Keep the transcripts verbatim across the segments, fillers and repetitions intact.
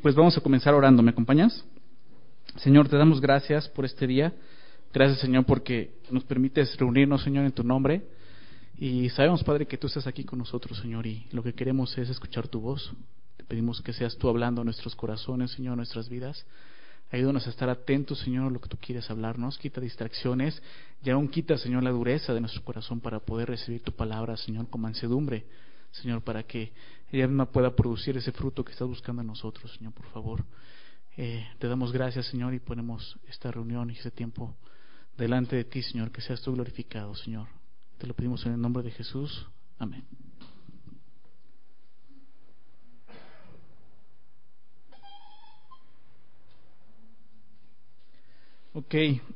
Pues vamos a comenzar orando, ¿me acompañas? Señor, te damos gracias por este día. Gracias, Señor, porque nos permites reunirnos, Señor, en tu nombre. Y sabemos, Padre, que tú estás aquí con nosotros, Señor, y lo que queremos es escuchar tu voz. Te pedimos que seas tú hablando a nuestros corazones, Señor, a nuestras vidas. Ayúdanos a estar atentos, Señor, a lo que tú quieres hablarnos. Quita distracciones y aún quita, Señor, la dureza de nuestro corazón para poder recibir tu palabra, Señor, con mansedumbre. Señor, para que ella misma pueda producir ese fruto que estás buscando en nosotros, Señor, por favor. Eh, te damos gracias, Señor, y ponemos esta reunión y este tiempo delante de ti, Señor, que seas tú glorificado, Señor. Te lo pedimos en el nombre de Jesús. Amén. Ok.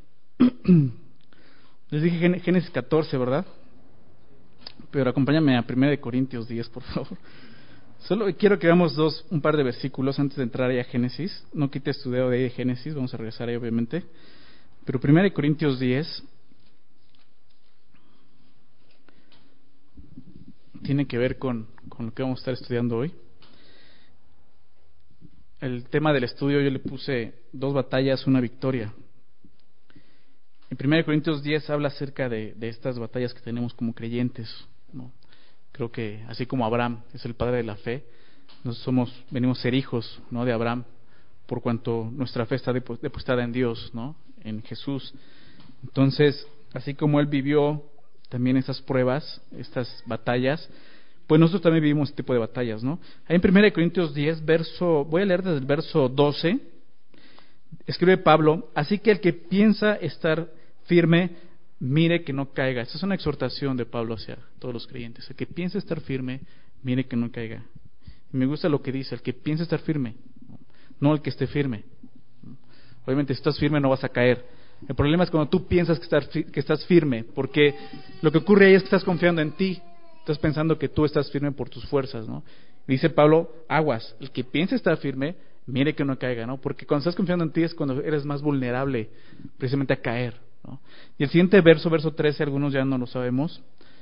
Les dije Génesis catorce, ¿verdad? Pero acompáñame a primera de Corintios diez, por favor. Solo quiero que veamos dos, un par de versículos antes de entrar ahí a Génesis. No quites tu dedo de ahí de Génesis, vamos a regresar ahí obviamente. Pero primera de Corintios diez tiene que ver con, con lo que vamos a estar estudiando hoy. El tema del estudio yo le puse dos batallas, una victoria. En primera de Corintios diez habla acerca de, de estas batallas que tenemos como creyentes, ¿no? Creo que así como Abraham es el padre de la fe, nosotros somos, venimos a ser hijos, ¿no?, de Abraham, por cuanto nuestra fe está depositada en Dios, ¿no?, en Jesús. Entonces, así como él vivió también esas pruebas, estas batallas, pues nosotros también vivimos este tipo de batallas, ¿no? Ahí en primera de Corintios diez, verso, voy a leer desde el verso doce, escribe Pablo: así que el que piensa estar firme, mire que no caiga. Esta es una exhortación de Pablo hacia todos los creyentes. El que piensa estar firme, mire que no caiga. Y me gusta lo que dice: el que piensa estar firme, no el que esté firme. Obviamente, si estás firme no vas a caer. El problema es cuando tú piensas que estás, que estás firme, porque lo que ocurre ahí es que estás confiando en ti. Estás pensando que tú estás firme por tus fuerzas, ¿no? Y dice Pablo: aguas, el que piensa estar firme, mire que no caiga, ¿no? Porque cuando estás confiando en ti es cuando eres más vulnerable precisamente a caer, ¿no? Y el siguiente verso, verso trece, algunos ya no lo sabemos,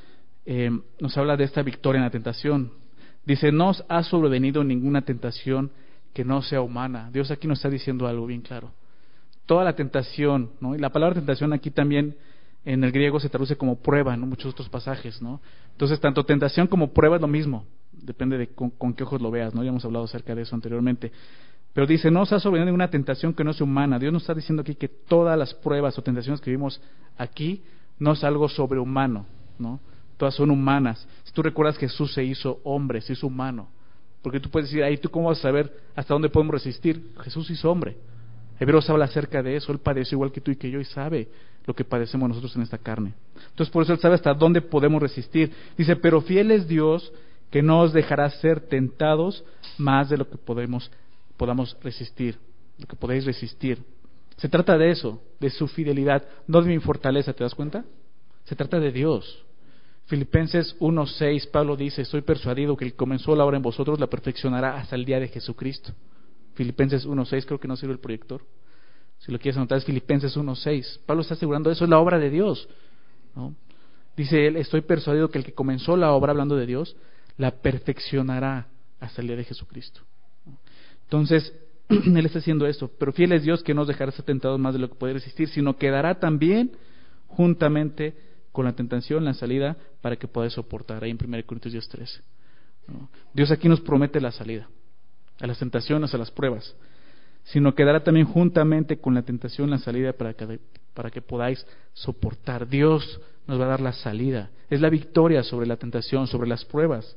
eh, nos habla de esta victoria en la tentación. Dice: no os ha sobrevenido ninguna tentación que no sea humana. Dios aquí nos está diciendo algo bien claro. Toda la tentación, ¿no? Y la palabra tentación aquí también en el griego se traduce como prueba, ¿no?, muchos otros pasajes, ¿no? Entonces, tanto tentación como prueba es lo mismo, depende de con, con qué ojos lo veas, ¿no? Ya hemos hablado acerca de eso anteriormente. Pero dice: no os ha sobrevenido ninguna tentación que no sea humana. Dios nos está diciendo aquí que todas las pruebas o tentaciones que vivimos aquí no es algo sobrehumano, ¿no? Todas son humanas. Si tú recuerdas, Jesús se hizo hombre, se hizo humano. Porque tú puedes decir: ahí tú cómo vas a saber hasta dónde podemos resistir. Jesús hizo hombre. Hebreos habla acerca de eso. Él padeció igual que tú y que yo y sabe lo que padecemos nosotros en esta carne. Entonces, por eso Él sabe hasta dónde podemos resistir. Dice: pero fiel es Dios, que no os dejará ser tentados más de lo que podemos, podamos resistir, lo que podéis resistir. Se trata de eso, de su fidelidad, no de mi fortaleza. ¿Te das cuenta? Se trata de Dios. Filipenses uno seis, Pablo dice: estoy persuadido que el que comenzó la obra en vosotros la perfeccionará hasta el día de Jesucristo. Filipenses uno seis, creo que no sirve el proyector. Si lo quieres anotar, es Filipenses uno seis. Pablo está asegurando eso, es la obra de Dios, ¿no? Dice él: estoy persuadido que el que comenzó la obra, hablando de Dios, la perfeccionará hasta el día de Jesucristo. Entonces, él está haciendo esto. Pero fiel es Dios, que no os dejará ser tentados más de lo que puede resistir, sino que dará también juntamente con la tentación la salida para que podáis soportar. Ahí en primera de Corintios diez trece, ¿no? Dios aquí nos promete la salida a las tentaciones, a las pruebas, sino que dará también juntamente con la tentación la salida para que, para que podáis soportar. Dios nos va a dar la salida. Es la victoria sobre la tentación, sobre las pruebas.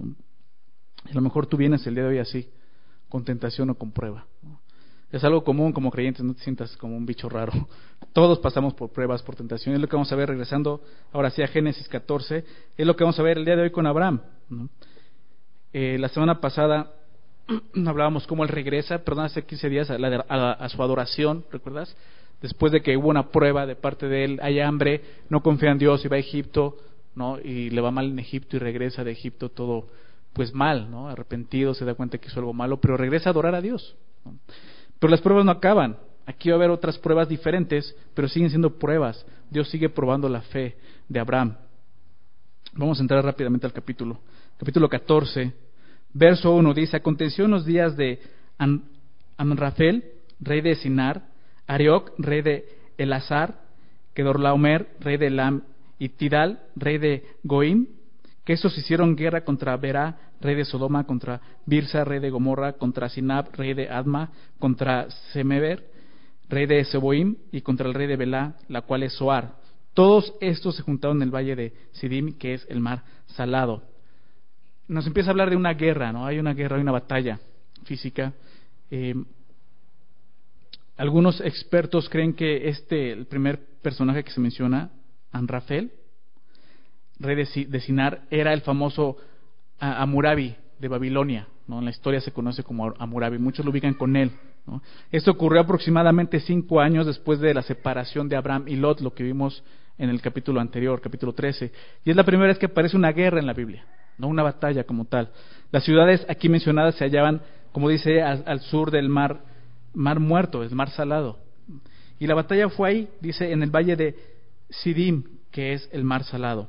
A lo mejor tú vienes el día de hoy así, con tentación o con prueba. Es algo común como creyentes, no te sientas como un bicho raro. Todos pasamos por pruebas, por tentación. Es lo que vamos a ver regresando ahora sí a Génesis catorce. Es lo que vamos a ver el día de hoy con Abraham, ¿no? Eh, la semana pasada hablábamos cómo él regresa, perdón, hace quince días a, la, a, a su adoración, ¿recuerdas? Después de que hubo una prueba de parte de él, hay hambre, no confía en Dios y va a Egipto, ¿no? Y le va mal en Egipto y regresa de Egipto todo pues mal, ¿no? Arrepentido, se da cuenta que hizo algo malo, pero regresa a adorar a Dios, ¿no? Pero las pruebas no acaban. Aquí va a haber otras pruebas diferentes, pero siguen siendo pruebas. Dios sigue probando la fe de Abraham. Vamos a entrar rápidamente al capítulo. Capítulo catorce, verso uno dice: aconteció en los días de Am- Amrafel, rey de Sinar, Arioc, rey de Elazar, Kedorlaomer, rey de Elam, y Tidal, rey de Goim, que estos hicieron guerra contra Berá, rey de Sodoma, contra Birsa, rey de Gomorra, contra Sinab, rey de Adma, contra Semeber, rey de Seboim, y contra el rey de Belá, la cual es Soar. Todos estos se juntaron en el valle de Sidim, que es el mar salado. Nos empieza a hablar de una guerra, ¿no? Hay una guerra, hay una batalla física. Eh, algunos expertos creen que este, el primer personaje que se menciona, Amrafel, rey de, de Sinar, era el famoso Amurabi de Babilonia, ¿no? En la historia se conoce como Amurabi, muchos lo ubican con él, ¿no? Esto ocurrió aproximadamente cinco años después de la separación de Abraham y Lot, lo que vimos en el capítulo anterior, capítulo trece, y es la primera vez que aparece una guerra en la Biblia, no una batalla como tal. Las ciudades aquí mencionadas se hallaban, como dice, al, al sur del mar, mar muerto, el mar salado, y la batalla fue ahí, dice, en el valle de Sidim, que es el mar salado.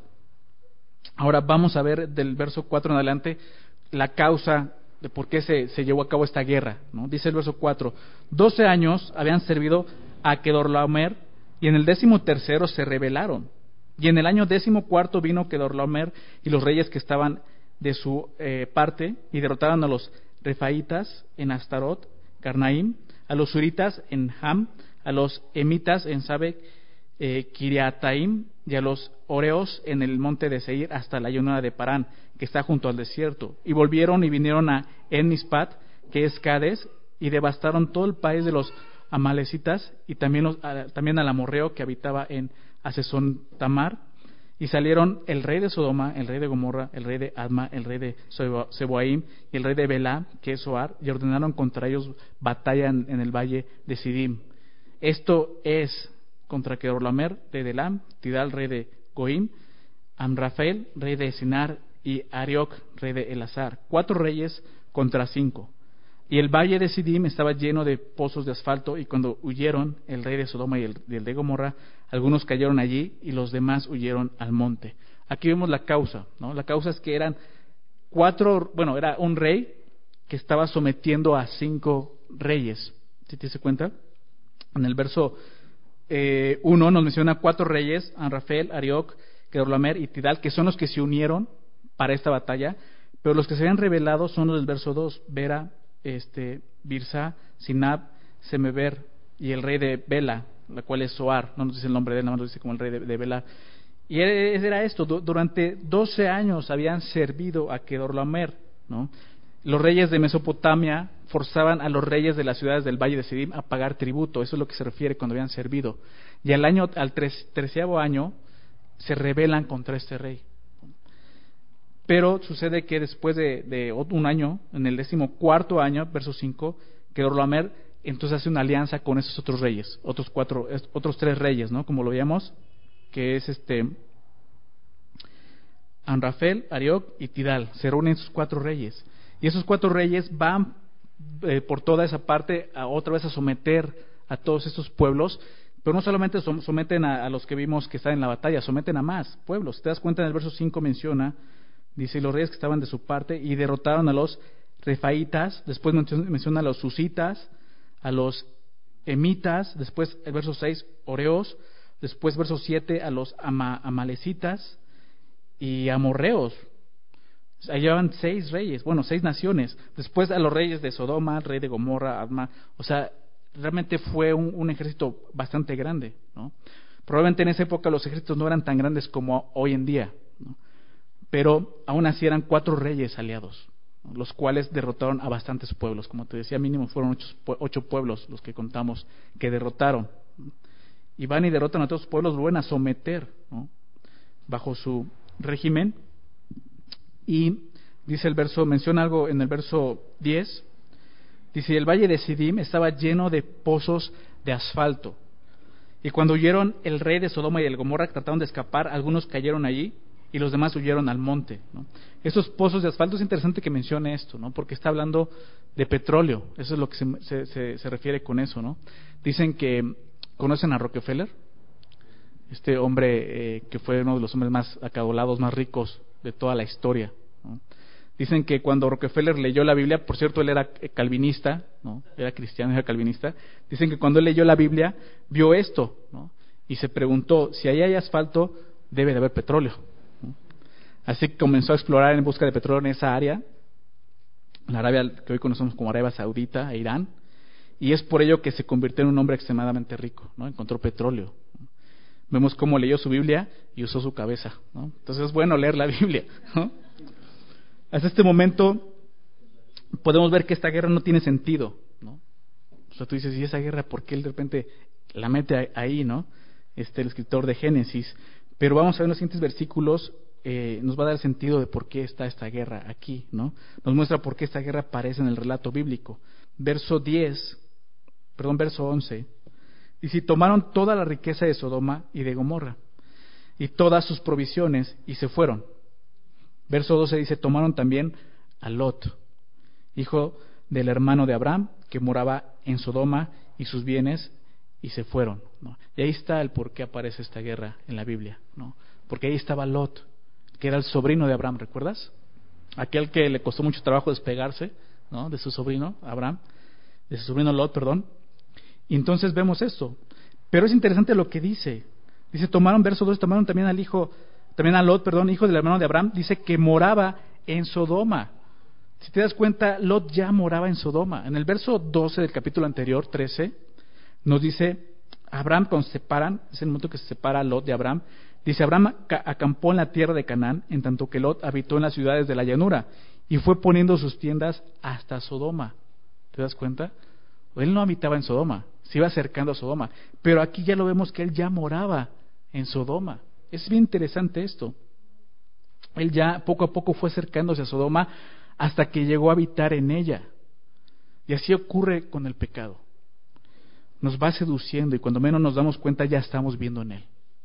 Ahora vamos a ver del verso cuatro en adelante la causa de por qué se, se llevó a cabo esta guerra, ¿no? Dice el verso cuatro, doce años habían servido a Kedorlaomer, y en el décimo tercero se rebelaron, y en el año décimo cuarto vino Kedorlaomer y los reyes que estaban de su eh, parte, y derrotaron a los refaitas en Astarot, Carnaim, a los suritas en Ham, a los emitas en Sabek, eh, Kiriataim, y a los oreos en el monte de Seir hasta la llanura de Parán, que está junto al desierto. Y volvieron y vinieron a En-Mispat, que es Cades, y devastaron todo el país de los amalecitas, y también, los, a, también al amorreo que habitaba en Asesón Tamar. Y salieron el rey de Sodoma, el rey de Gomorra, el rey de Adma, el rey de Seboaim y el rey de Belá, que es Soar, y ordenaron contra ellos batalla en, en el valle de Sidim. Esto es contra Kedorlaomer, rey de Elam, Tidal, rey de Goim, Amrafel, rey de Sinar, y Arioc, rey de Elazar. Cuatro reyes contra cinco. Y el valle de Sidim estaba lleno de pozos de asfalto, y cuando huyeron el rey de Sodoma y el, y el de Gomorra, algunos cayeron allí y los demás huyeron al monte. Aquí vemos la causa, ¿no? La causa es que eran cuatro, bueno, era un rey que estaba sometiendo a cinco reyes. ¿Sí te das cuenta? En el verso eh, uno nos menciona cuatro reyes, Amrafel, Arioc, Kedorlaomer y Tidal, que son los que se unieron para esta batalla, pero los que se habían rebelado son los del verso dos, Bera, este, Birsa, Sinab, Semeber y el rey de Bela, la cual es Soar, no nos dice el nombre de él, nada más nos dice como el rey de, de Bela. Y era esto, durante doce años habían servido a Kedorlaomer, ¿no? Los reyes de Mesopotamia forzaban a los reyes de las ciudades del valle de Sidim a pagar tributo, eso es lo que se refiere cuando habían servido. Y al año, al treceavo año, se rebelan contra este rey. Pero sucede que después de, de un año, en el décimo cuarto año, verso cinco, Kedorlaomer entonces hace una alianza con esos otros reyes, otros cuatro, otros tres reyes, ¿no? Como lo veíamos, que es este Amrafel, Arioc y Tidal. Se reúnen esos cuatro reyes. Y esos cuatro reyes van eh, por toda esa parte a otra vez a someter a todos estos pueblos, pero no solamente someten a, a los que vimos que están en la batalla, someten a más pueblos. Si te das cuenta, en el verso cinco menciona, dice, los reyes que estaban de su parte y derrotaron a los refaitas, después menciona a los susitas, a los emitas, después el verso seis, oreos, después verso siete, a los ama, amalecitas y amorreos. Ahí llevan seis reyes, bueno, seis naciones. Después a los reyes de Sodoma, rey de Gomorra, Adma. O sea, realmente fue un, un ejército bastante grande, ¿no? Probablemente en esa época los ejércitos no eran tan grandes como hoy en día, ¿no? Pero aún así eran cuatro reyes aliados, ¿no? Los cuales derrotaron a bastantes pueblos. Como te decía, mínimo fueron ocho, ocho pueblos los que contamos que derrotaron, ¿no? Y van y derrotan a todos los pueblos, lo vuelven a someter, ¿no? Bajo su régimen. Y dice el verso, menciona algo en el verso diez, dice, el valle de Sidim estaba lleno de pozos de asfalto, y cuando huyeron el rey de Sodoma y el Gomorra trataron de escapar, algunos cayeron allí y los demás huyeron al monte, ¿no? Esos pozos de asfalto, es interesante que mencione esto, ¿no? Porque está hablando de petróleo, eso es lo que se, se, se, se refiere con eso, ¿no? Dicen que, ¿conocen a Rockefeller? Este hombre eh, que fue uno de los hombres más acaudalados, más ricos de toda la historia, ¿no? Dicen que cuando Rockefeller leyó la Biblia, por cierto, él era calvinista, ¿no? Era cristiano, era calvinista. Dicen que cuando él leyó la Biblia, vio esto, ¿no? Y se preguntó, si ahí hay asfalto, debe de haber petróleo, ¿no? Así que comenzó a explorar en busca de petróleo en esa área, la Arabia que hoy conocemos como Arabia Saudita e Irán, y es por ello que se convirtió en un hombre extremadamente rico, ¿no? Encontró petróleo. Vemos cómo leyó su Biblia y usó su cabeza, ¿no? Entonces es bueno leer la Biblia, ¿no? Hasta este momento podemos ver que esta guerra no tiene sentido, ¿no? O sea, tú dices, ¿y esa guerra por qué él de repente la mete ahí, ¿no? Este, el escritor de Génesis. Pero vamos a ver en los siguientes versículos, eh, nos va a dar el sentido de por qué está esta guerra aquí, ¿no? Nos muestra por qué esta guerra aparece en el relato bíblico. Verso diez, perdón, verso once. Dice, y tomaron toda la riqueza de Sodoma y de Gomorra, y todas sus provisiones, y se fueron. Verso doce dice, tomaron también a Lot, hijo del hermano de Abraham, que moraba en Sodoma, y sus bienes, y se fueron, ¿no? Y ahí está el por qué aparece esta guerra en la Biblia, ¿no? Porque ahí estaba Lot, que era el sobrino de Abraham, ¿recuerdas? Aquel que le costó mucho trabajo despegarse, ¿no? De su sobrino Abraham, de su sobrino Lot, perdón. Y entonces vemos esto. Pero es interesante lo que dice. Dice, tomaron, verso dos, tomaron también al hijo, también a Lot, perdón, hijo del hermano de Abraham, dice que moraba en Sodoma. Si te das cuenta, Lot ya moraba en Sodoma. En el verso doce del capítulo anterior, trece, nos dice, Abraham cuando se separan, es el momento que se separa Lot de Abraham, dice, Abraham acampó en la tierra de Canaán, en tanto que Lot habitó en las ciudades de la llanura, y fue poniendo sus tiendas hasta Sodoma. ¿Te das cuenta? Él no habitaba en Sodoma, se iba acercando a Sodoma, pero aquí ya lo vemos que él ya moraba en Sodoma. Es bien interesante esto. Él ya poco a poco fue acercándose a Sodoma hasta que llegó a habitar en ella. Y así ocurre con el pecado. Nos va seduciendo y cuando menos nos damos cuenta ya estamos viendo en él.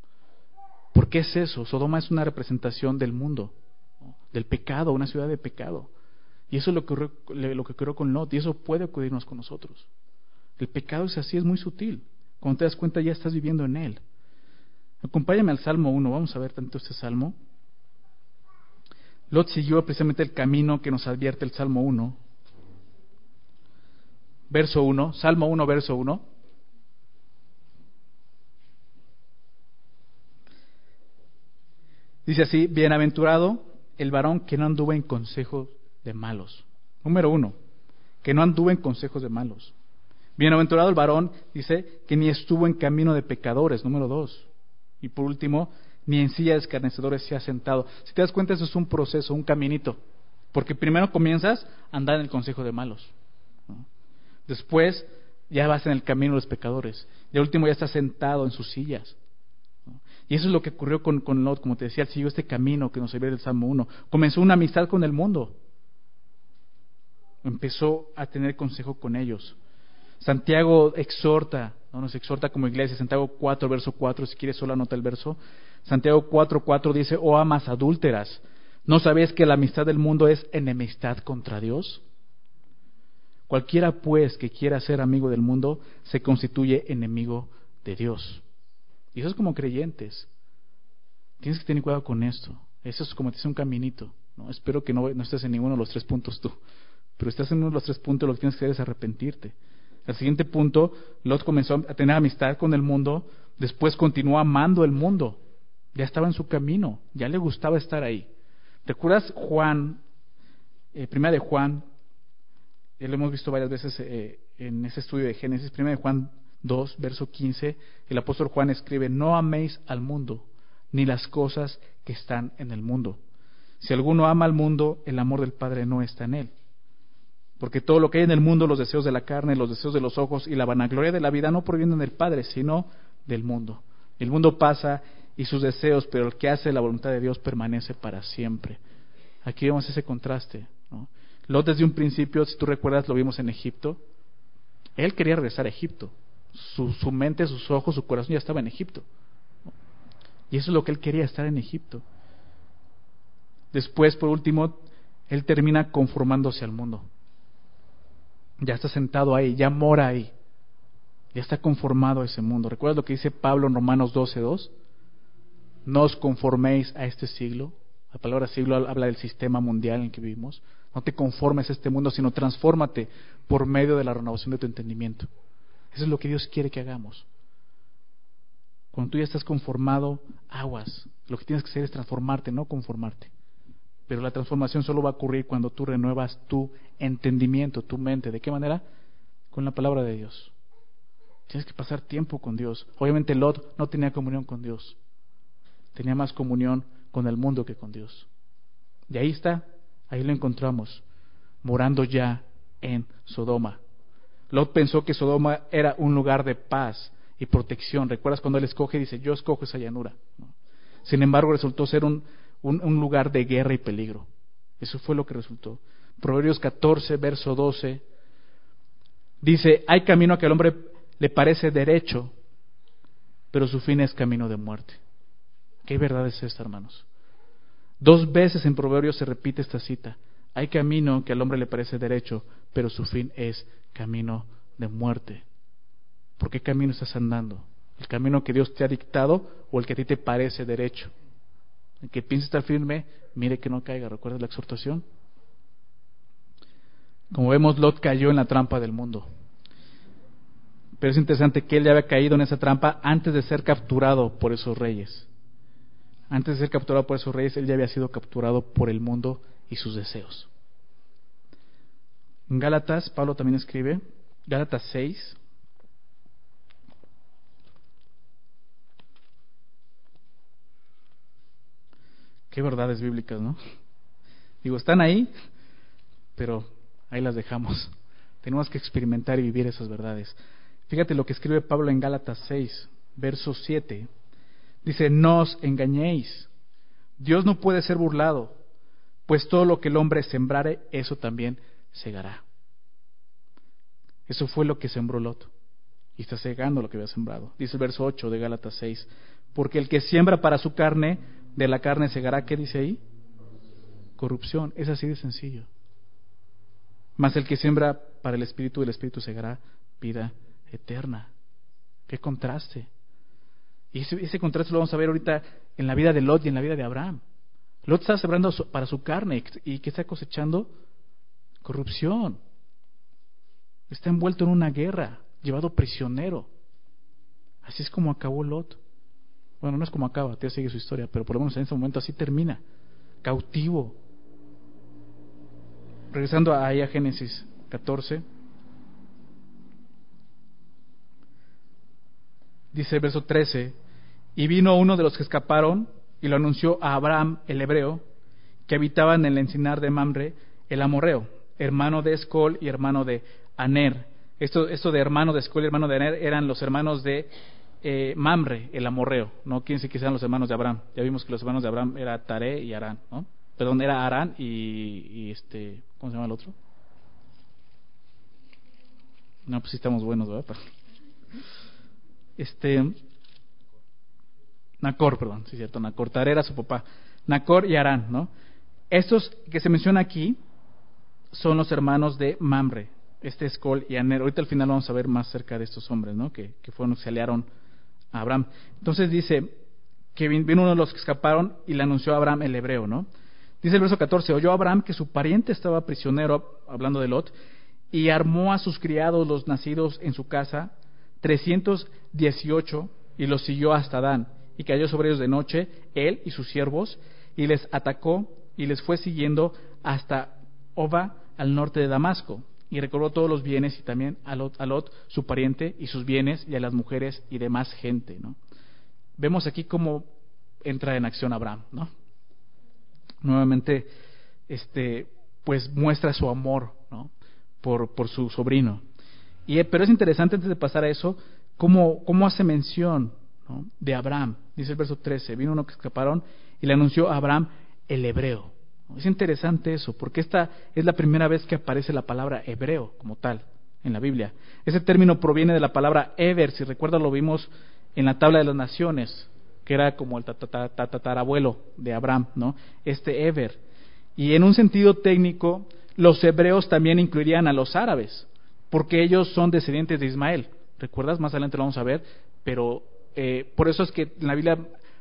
¿Por qué es eso? Sodoma es una representación del mundo, ¿no? Del pecado, una ciudad de pecado. Y eso es lo que ocurrió, lo que ocurrió con Lot, y eso puede ocurrirnos con nosotros. El pecado es así, es muy sutil. Cuando te das cuenta ya estás viviendo en él. Acompáñame al Salmo uno, vamos a ver tanto este Salmo. Lot siguió precisamente el camino que nos advierte el Salmo uno. Verso uno, Salmo uno, verso uno. Dice así, bienaventurado el varón que no anduvo en consejos de malos. Número uno, que no anduvo en consejos de malos. Bienaventurado el varón, dice, que ni estuvo en camino de pecadores. Número dos. Y por último, ni en silla de escarnecedores se ha sentado. Si te das cuenta, eso es un proceso, un caminito. Porque primero comienzas a andar en el consejo de malos, ¿no? Después ya vas en el camino de los pecadores. Y al último ya estás sentado en sus sillas, ¿no? Y eso es lo que ocurrió con, con Lot, como te decía, él siguió este camino que nos habla del Salmo uno. Comenzó una amistad con el mundo. Empezó a tener consejo con ellos. Santiago exhorta, no nos exhorta como iglesia, Santiago cuatro, verso cuatro, si quieres solo anota el verso. Santiago cuatro, cuatro dice, oh amas adúlteras, ¿no sabéis que la amistad del mundo es enemistad contra Dios? Cualquiera pues que quiera ser amigo del mundo se constituye enemigo de Dios. Y eso es como creyentes. Tienes que tener cuidado con esto. Eso es como te dice un caminito, ¿no? Espero que no, no estés en ninguno de los tres puntos tú. Pero estás en uno de los tres puntos, lo que tienes que hacer es arrepentirte. Al siguiente punto, Lot comenzó a tener amistad con el mundo, después continuó amando el mundo. Ya estaba en su camino, ya le gustaba estar ahí. ¿Recuerdas Juan, eh, primera de Juan? Eh, lo hemos visto varias veces eh, en ese estudio de Génesis. Primera de Juan dos, verso quince, el apóstol Juan escribe, no améis al mundo, ni las cosas que están en el mundo. Si alguno ama al mundo, el amor del Padre no está en él. Porque todo lo que hay en el mundo, los deseos de la carne, los deseos de los ojos y la vanagloria de la vida no provienen del Padre, sino del mundo. El mundo pasa y sus deseos, pero el que hace la voluntad de Dios permanece para siempre. Aquí vemos ese contraste, ¿no? Lot desde un principio, si tú recuerdas, lo vimos en Egipto. Él quería regresar a Egipto. Su, su mente, sus ojos, su corazón ya estaba en Egipto, ¿no? Y eso es lo que él quería, estar en Egipto. Después, por último, él termina conformándose al mundo. Ya está sentado ahí, ya mora ahí, ya está conformado a ese mundo. ¿Recuerdas lo que dice Pablo en Romanos doce dos? No os conforméis a este siglo, La palabra siglo habla del sistema mundial en el que vivimos. No te conformes a este mundo, sino transfórmate por medio de la renovación de tu entendimiento. Eso es lo que Dios quiere que hagamos. Cuando tú ya estás conformado, aguas. Lo que tienes que hacer es transformarte, no conformarte. Pero la transformación solo va a ocurrir cuando tú renuevas tu entendimiento, tu mente. ¿De qué manera? Con la palabra de Dios. Tienes que pasar tiempo con Dios. Obviamente Lot no tenía comunión con Dios. Tenía más comunión con el mundo que con Dios. Y ahí está, ahí lo encontramos, morando ya en Sodoma. Lot pensó que Sodoma era un lugar de paz y protección. ¿Recuerdas cuando él escoge? Dice, yo escojo esa llanura, ¿no? Sin embargo, resultó ser un, un, un lugar de guerra y peligro. Eso fue lo que resultó. Proverbios catorce, verso doce, dice, hay camino que al hombre le parece derecho, pero su fin es camino de muerte. ¿Qué verdad es esta, hermanos? Dos veces en Proverbios se repite esta cita. Hay camino que al hombre le parece derecho, pero su fin es camino de muerte. ¿Por qué camino estás andando? ¿El camino que Dios te ha dictado o el que a ti te parece derecho? El que piensa estar firme, mire que no caiga. ¿Recuerdas la exhortación? Como vemos, Lot cayó en la trampa del mundo. Pero es interesante que él ya había caído en esa trampa antes de ser capturado por esos reyes. Antes de ser capturado por esos reyes, él ya había sido capturado por el mundo y sus deseos. En Gálatas, Pablo también escribe, Gálatas seis, qué verdades bíblicas, ¿no? Digo, están ahí, pero ahí las dejamos. Tenemos que experimentar y vivir esas verdades. Fíjate lo que escribe Pablo en Gálatas seis, verso siete. Dice, no os engañéis, Dios no puede ser burlado, pues todo lo que el hombre sembrare, eso también segará. Eso fue lo que sembró Lot, y está segando lo que había sembrado. Dice el verso ocho de Gálatas seis, porque el que siembra para su carne, de la carne segará, ¿qué dice ahí? Corrupción, es así de sencillo. Mas el que siembra para el Espíritu, el Espíritu segará vida eterna. ¡Qué contraste! Y ese, ese contraste lo vamos a ver ahorita en la vida de Lot y en la vida de Abraham. Lot está sembrando para su carne y que está cosechando corrupción. Está envuelto en una guerra, llevado prisionero. Así es como acabó Lot. Bueno, no es como acaba, te sigue su historia, pero por lo menos en ese momento así termina. Cautivo. Regresando ahí a Génesis catorce. Dice el verso trece, y vino uno de los que escaparon y lo anunció a Abraham, el hebreo, que habitaba en el encinar de Mamre, el amorreo, hermano de Escol y hermano de Aner. Esto, esto de hermano de Escol y hermano de Aner eran los hermanos de eh, Mamre, el amorreo. No quién sé que sean los hermanos de Abraham. Ya vimos que los hermanos de Abraham era Taré y Arán, ¿no? Perdón, era Arán y, y este, ¿cómo se llama el otro? No, pues sí estamos buenos, ¿verdad? Este, Nacor, perdón, sí es cierto, Nacor, Taré era su papá, Nacor y Arán, ¿no? Estos que se menciona aquí son los hermanos de Mamre, este Escol y Aner. Ahorita al final vamos a ver más cerca de estos hombres, ¿no? Que, que fueron los que se aliaron a Abraham. Entonces dice que vino uno de los que escaparon y le anunció a Abraham el hebreo, ¿no? Dice el verso catorce, oyó Abraham que su pariente estaba prisionero, hablando de Lot, y armó a sus criados, los nacidos en su casa, trescientos dieciocho, y los siguió hasta Dan, y cayó sobre ellos de noche, él y sus siervos, y les atacó, y les fue siguiendo hasta Oba, al norte de Damasco, y recobró todos los bienes, y también a Lot, a Lot, su pariente, y sus bienes, y a las mujeres, y demás gente, ¿no? Vemos aquí cómo entra en acción Abraham, ¿no? Nuevamente, este, pues muestra su amor, ¿no? por, por su sobrino. Y, pero es interesante, antes de pasar a eso, cómo, cómo hace mención, ¿no? de Abraham. Dice el verso trece, vino uno que escaparon y le anunció a Abraham el hebreo. Es interesante eso, porque esta es la primera vez que aparece la palabra hebreo como tal en la Biblia. Ese término proviene de la palabra Eber, si recuerdas lo vimos en la tabla de las naciones, que era como el tatarabuelo de Abraham, ¿no? Este Eber. Y en un sentido técnico, los hebreos también incluirían a los árabes, porque ellos son descendientes de Ismael. ¿Recuerdas? Más adelante lo vamos a ver, pero eh, por eso es que en la Biblia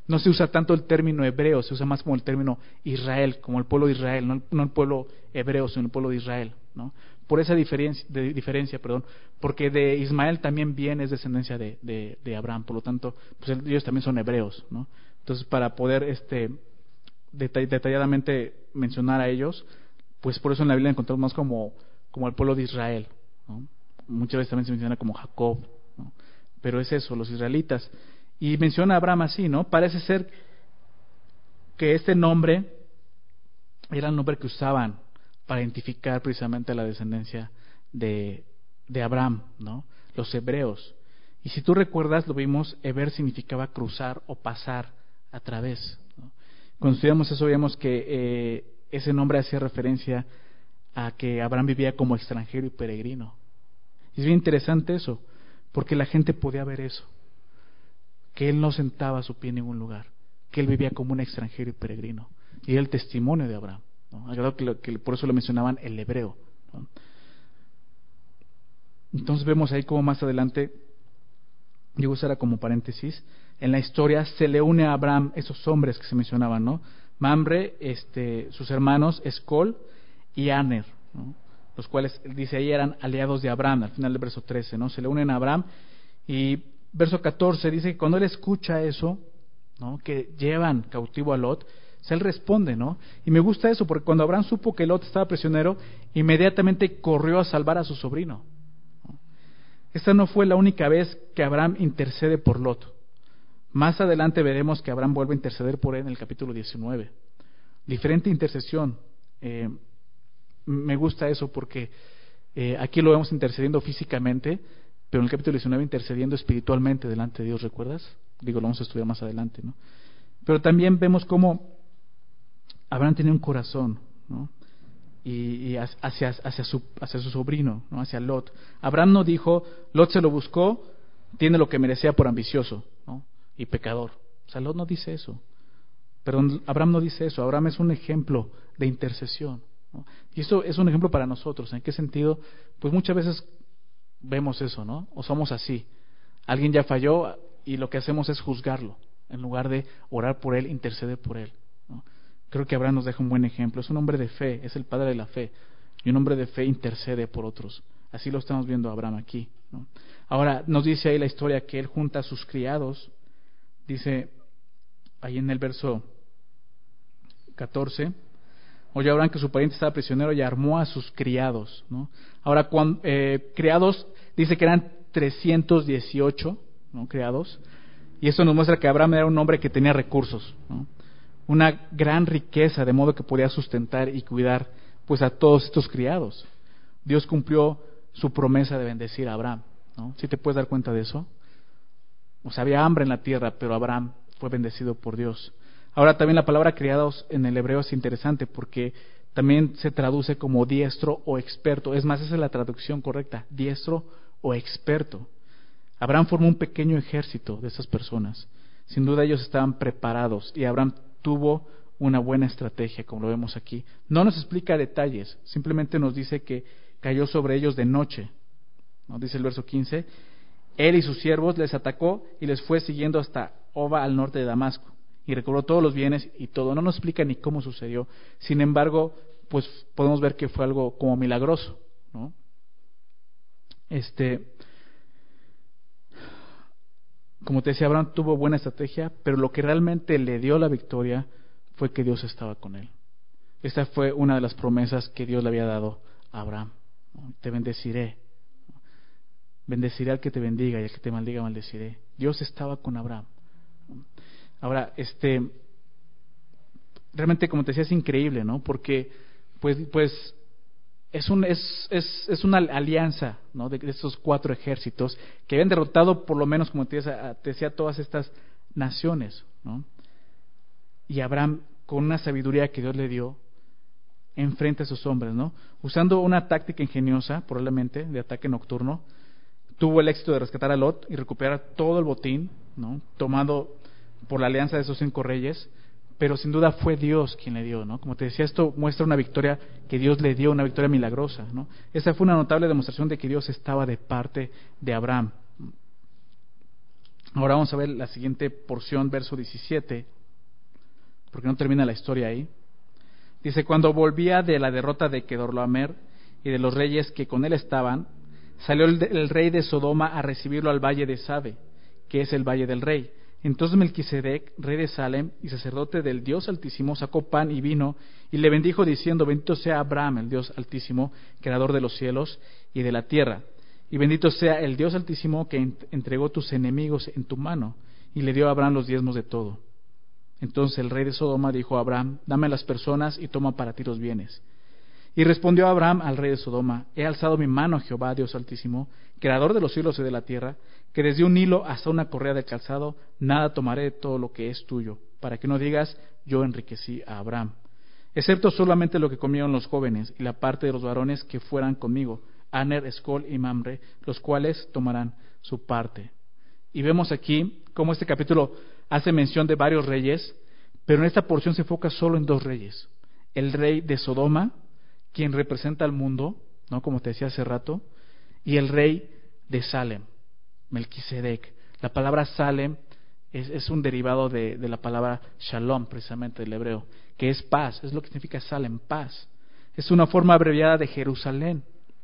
no se usa tanto el término hebreo, se usa más como el término Israel, como el pueblo de Israel, no el, no el pueblo hebreo, sino el pueblo de Israel, ¿no? Por esa diferencia, de, diferencia, perdón, porque de Ismael también viene es descendencia de, de, de Abraham, por lo tanto, pues ellos también son hebreos, ¿no? Entonces, para poder este detall, detalladamente mencionar a ellos, pues por eso en la Biblia encontramos más como, como el pueblo de Israel, ¿no? Muchas veces también se menciona como Jacob, ¿no? Pero es eso, los israelitas. Y menciona a Abraham así, ¿no? Parece ser que este nombre era el nombre que usaban para identificar precisamente a la descendencia de, de Abraham, ¿no? Los hebreos. Y si tú recuerdas, lo vimos, Heber significaba cruzar o pasar a través, ¿no? Cuando estudiamos eso, vimos que eh, ese nombre hacía referencia a que Abraham vivía como extranjero y peregrino. Y es bien interesante eso, porque la gente podía ver eso, que él no sentaba su pie en ningún lugar, que él vivía como un extranjero y peregrino. Y era el testimonio de Abraham, ¿no? Creo que, lo, que por eso lo mencionaban el hebreo, ¿no? Entonces vemos ahí como más adelante, digo, eso era como paréntesis, en la historia se le une a Abraham esos hombres que se mencionaban, ¿no? Mamre, este, sus hermanos Escol y Aner, ¿no? Los cuales, dice ahí, eran aliados de Abraham, al final del verso trece, ¿no? Se le unen a Abraham, y verso catorce dice que cuando él escucha eso, ¿no? Que llevan cautivo a Lot, él responde, ¿no? Y me gusta eso, porque cuando Abraham supo que Lot estaba prisionero, inmediatamente corrió a salvar a su sobrino, ¿no? Esta no fue la única vez que Abraham intercede por Lot. Más adelante veremos que Abraham vuelve a interceder por él en el capítulo diecinueve. Diferente intercesión. Eh, me gusta eso porque eh, aquí lo vemos intercediendo físicamente, pero en el capítulo diecinueve intercediendo espiritualmente delante de Dios, ¿recuerdas? Digo, lo vamos a estudiar más adelante, ¿no? Pero también vemos cómo Abraham tenía un corazón, ¿no? Y, y hacia, hacia, su, hacia su sobrino, ¿no? Hacia Lot. Abraham no dijo, Lot se lo buscó, tiene lo que merecía por ambicioso, ¿no? Y pecador. O sea, Lot no dice eso. Pero Abraham no dice eso. Abraham es un ejemplo de intercesión, ¿no? Y eso es un ejemplo para nosotros. ¿En qué sentido? Pues muchas veces vemos eso, ¿no? O somos así. Alguien ya falló y lo que hacemos es juzgarlo, en lugar de orar por él, interceder por él, ¿no? Creo que Abraham nos deja un buen ejemplo. Es un hombre de fe, es el padre de la fe. Y un hombre de fe intercede por otros. Así lo estamos viendo a Abraham aquí, ¿no? Ahora, nos dice ahí la historia que él junta a sus criados. Dice ahí en el verso catorce, oyó Abraham que su pariente estaba prisionero y armó a sus criados, ¿no? Ahora, cuando, eh, criados, dice que eran trescientos dieciocho, ¿no? Criados, y eso nos muestra que Abraham era un hombre que tenía recursos, ¿no? Una gran riqueza, de modo que podía sustentar y cuidar pues a todos estos criados. Dios cumplió su promesa de bendecir a Abraham, ¿no? ¿Sí te puedes dar cuenta de eso? O sea, había hambre en la tierra, pero Abraham fue bendecido por Dios. Ahora, también la palabra criados en el hebreo es interesante porque también se traduce como diestro o experto. Es más, esa es la traducción correcta, diestro o experto. Abraham formó un pequeño ejército de esas personas. Sin duda ellos estaban preparados y Abraham tuvo una buena estrategia, como lo vemos aquí. No nos explica detalles, simplemente nos dice que cayó sobre ellos de noche, ¿no? Dice el verso quince, él y sus siervos les atacó y les fue siguiendo hasta Oba al norte de Damasco y recobró todos los bienes y todo. No nos explica ni cómo sucedió. Sin embargo, pues podemos ver que fue algo como milagroso, ¿no? Este, como te decía, Abraham tuvo buena estrategia, pero lo que realmente le dio la victoria fue que Dios estaba con él. Esta fue una de las promesas que Dios le había dado a Abraham, ¿no? Te bendeciré. Bendeciré al que te bendiga y al que te maldiga maldeciré. Dios estaba con Abraham. Ahora, este, realmente, como te decía, es increíble, ¿no? Porque, pues, pues, es un, es, es, es una alianza, ¿no? De, de estos cuatro ejércitos que habían derrotado, por lo menos, como te decía, te decía, todas estas naciones, ¿no? Y Abraham, con una sabiduría que Dios le dio, enfrenta a esos hombres, ¿no? Usando una táctica ingeniosa, probablemente, de ataque nocturno, tuvo el éxito de rescatar a Lot y recuperar todo el botín, ¿no? Tomado por la alianza de esos cinco reyes, pero sin duda fue Dios quien le dio, ¿no? Como te decía, esto muestra una victoria que Dios le dio, una victoria milagrosa, ¿no? Esa fue una notable demostración de que Dios estaba de parte de Abraham. Ahora vamos a ver la siguiente porción, verso diecisiete, porque no termina la historia ahí. Dice: cuando volvía de la derrota de Kedorlaomer y de los reyes que con él estaban, salió el, el rey de Sodoma a recibirlo al valle de Sabe, que es el valle del rey. Entonces Melquisedec, rey de Salem y sacerdote del Dios Altísimo, sacó pan y vino y le bendijo diciendo: bendito sea Abraham, el Dios Altísimo, creador de los cielos y de la tierra, y bendito sea el Dios Altísimo que entregó tus enemigos en tu mano, y le dio a Abraham los diezmos de todo. Entonces el rey de Sodoma dijo a Abraham: dame las personas y toma para ti los bienes. Y respondió Abraham al rey de Sodoma: he alzado mi mano a Jehová, Dios Altísimo, creador de los cielos y de la tierra, que desde un hilo hasta una correa de calzado, nada tomaré de todo lo que es tuyo, para que no digas: yo enriquecí a Abraham, excepto solamente lo que comieron los jóvenes, y la parte de los varones que fueran conmigo, Aner, Escol y Mamre, los cuales tomarán su parte. Y vemos aquí cómo este capítulo hace mención de varios reyes, pero en esta porción se enfoca solo en dos reyes: el rey de Sodoma, quien representa al mundo, ¿no?, como te decía hace rato, y el rey de Salem, Melquisedec. La palabra Salem es, es un derivado de, de la palabra Shalom, precisamente del hebreo, que es paz, es lo que significa Salem, paz. Es una forma abreviada de Jerusalén.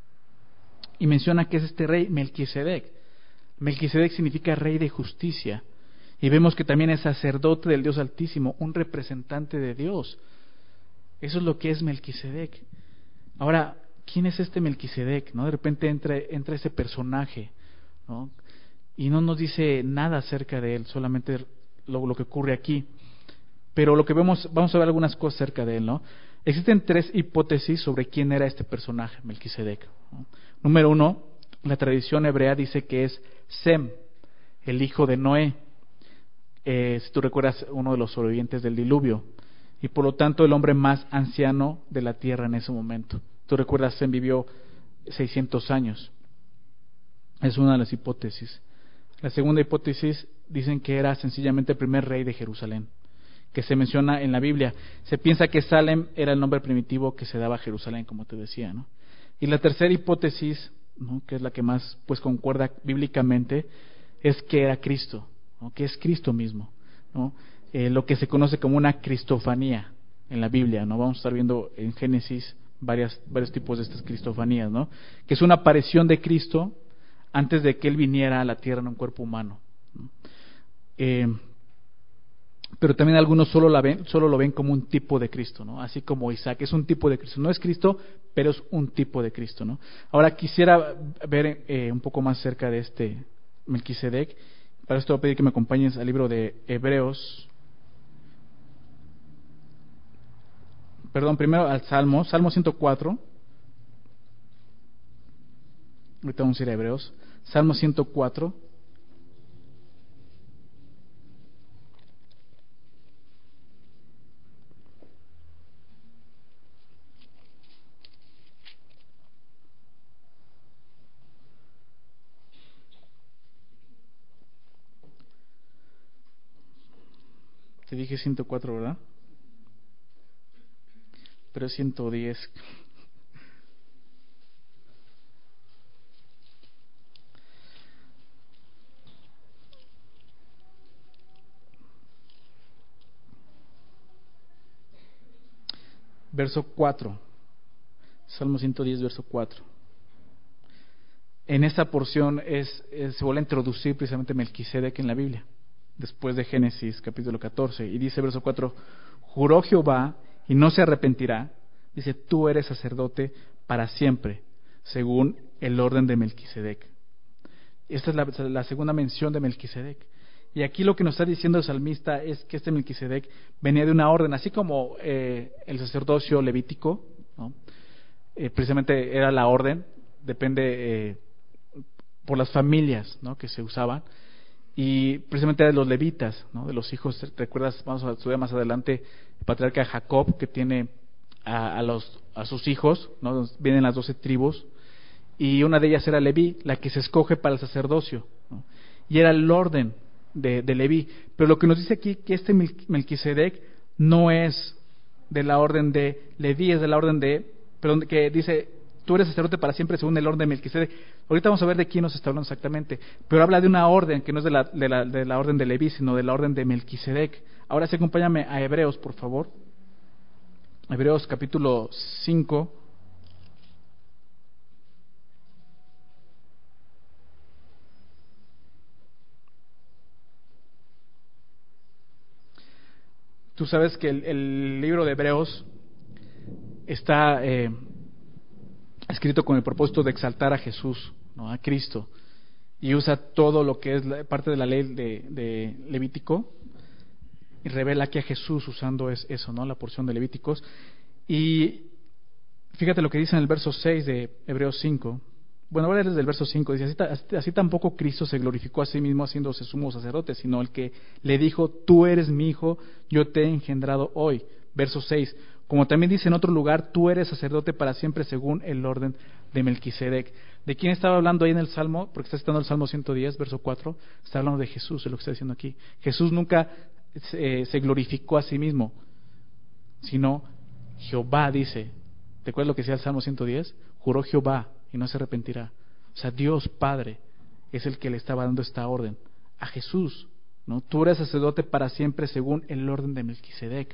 Y menciona que es este rey Melquisedec. Melquisedec significa rey de justicia. Y vemos que también es sacerdote del Dios Altísimo, un representante de Dios. Eso es lo que es Melquisedec. Ahora, ¿quién es este Melquisedec? ¿No? De repente entra, entra ese personaje, ¿no?, y no nos dice nada acerca de él, solamente lo, lo que ocurre aquí. Pero lo que vemos, vamos a ver algunas cosas acerca de él, ¿no? Existen tres hipótesis sobre quién era este personaje, Melquisedec, ¿no? Número uno, la tradición hebrea dice que es Sem, el hijo de Noé. Eh, si tú recuerdas, uno de los sobrevivientes del diluvio, y por lo tanto el hombre más anciano de la tierra en ese momento. Tú recuerdas, Sem vivió seiscientos años. Es una de las hipótesis. La segunda hipótesis dicen que era sencillamente el primer rey de Jerusalén, que se menciona en la Biblia. Se piensa que Salem era el nombre primitivo que se daba a Jerusalén, como te decía, ¿no? Y la tercera hipótesis, ¿no?, que es la que más pues concuerda bíblicamente, es que era Cristo, ¿no?, que es Cristo mismo, ¿no? Eh, lo que se conoce como una cristofanía en la Biblia, ¿no? Vamos a estar viendo en Génesis varias, varios tipos de estas cristofanías, ¿no?, que es una aparición de Cristo antes de que Él viniera a la tierra en un cuerpo humano, ¿no? Eh, pero también algunos solo, la ven, solo lo ven como un tipo de Cristo, ¿no? Así como Isaac es un tipo de Cristo. No es Cristo, pero es un tipo de Cristo, ¿no? Ahora quisiera ver eh, un poco más cerca de este Melquisedec. Para esto voy a pedir que me acompañes al libro de Hebreos. Perdón, primero al Salmo, Salmo ciento cuatro. Ahorita vamos a ir a Hebreos. Salmo ciento cuatro. Te dije ciento cuatro, ¿verdad? Pero es ciento diez. Verso cuatro. Salmo ciento diez, verso cuatro. En esta porción es, es, se vuelve a introducir precisamente Melquisedec en la Biblia, después de Génesis capítulo catorce, y dice verso cuatro: juró Jehová y no se arrepentirá, dice, tú eres sacerdote para siempre, según el orden de Melquisedec. Esta es la, la segunda mención de Melquisedec. Y aquí lo que nos está diciendo el salmista es que este Melquisedec venía de una orden, así como eh, el sacerdocio levítico, ¿no? Eh, precisamente era la orden, depende eh, por las familias, ¿no?, que se usaban, y precisamente de los levitas, ¿no?, de los hijos. ¿Recuerdas? Vamos a estudiar más adelante el patriarca Jacob, que tiene a, a, los, a sus hijos, ¿no?, vienen las doce tribus, y una de ellas era Leví, la que se escoge para el sacerdocio, ¿no?, y era el orden de, de Leví. Pero lo que nos dice aquí, que este Melquisedec no es de la orden de Leví, es de la orden de, perdón, que dice Tú eres sacerdote para siempre según el orden de Melquisedec. Ahorita vamos a ver de quién nos está hablando exactamente, pero habla de una orden que no es de la, de la, de la orden de Leví, sino de la orden de Melquisedec. Ahora sí, acompáñame a Hebreos, por favor. Hebreos capítulo cinco. Tú sabes que el, el libro de Hebreos está eh, escrito con el propósito de exaltar a Jesús, ¿no? A Cristo, y usa todo lo que es la, parte de la ley de, de Levítico, y revela aquí a Jesús usando es, eso, ¿no? La porción de Levíticos. Y fíjate lo que dice en el verso seis de Hebreos cinco. Bueno, ahora desde el verso cinco, dice, así, así, así tampoco Cristo se glorificó a sí mismo haciéndose sumo sacerdote, sino el que le dijo, tú eres mi hijo, yo te he engendrado hoy. Verso seis, como también dice en otro lugar, tú eres sacerdote para siempre según el orden de Melquisedec. ¿De quién estaba hablando ahí en el Salmo? Porque está citando el Salmo ciento diez, verso cuatro, está hablando de Jesús, es lo que está diciendo aquí. Jesús nunca se, se glorificó a sí mismo, sino Jehová dice, ¿te acuerdas lo que decía el Salmo ciento diez? Juró Jehová y no se arrepentirá. O sea, Dios Padre es el que le estaba dando esta orden a Jesús, ¿no? Tú eres sacerdote para siempre según el orden de Melquisedec.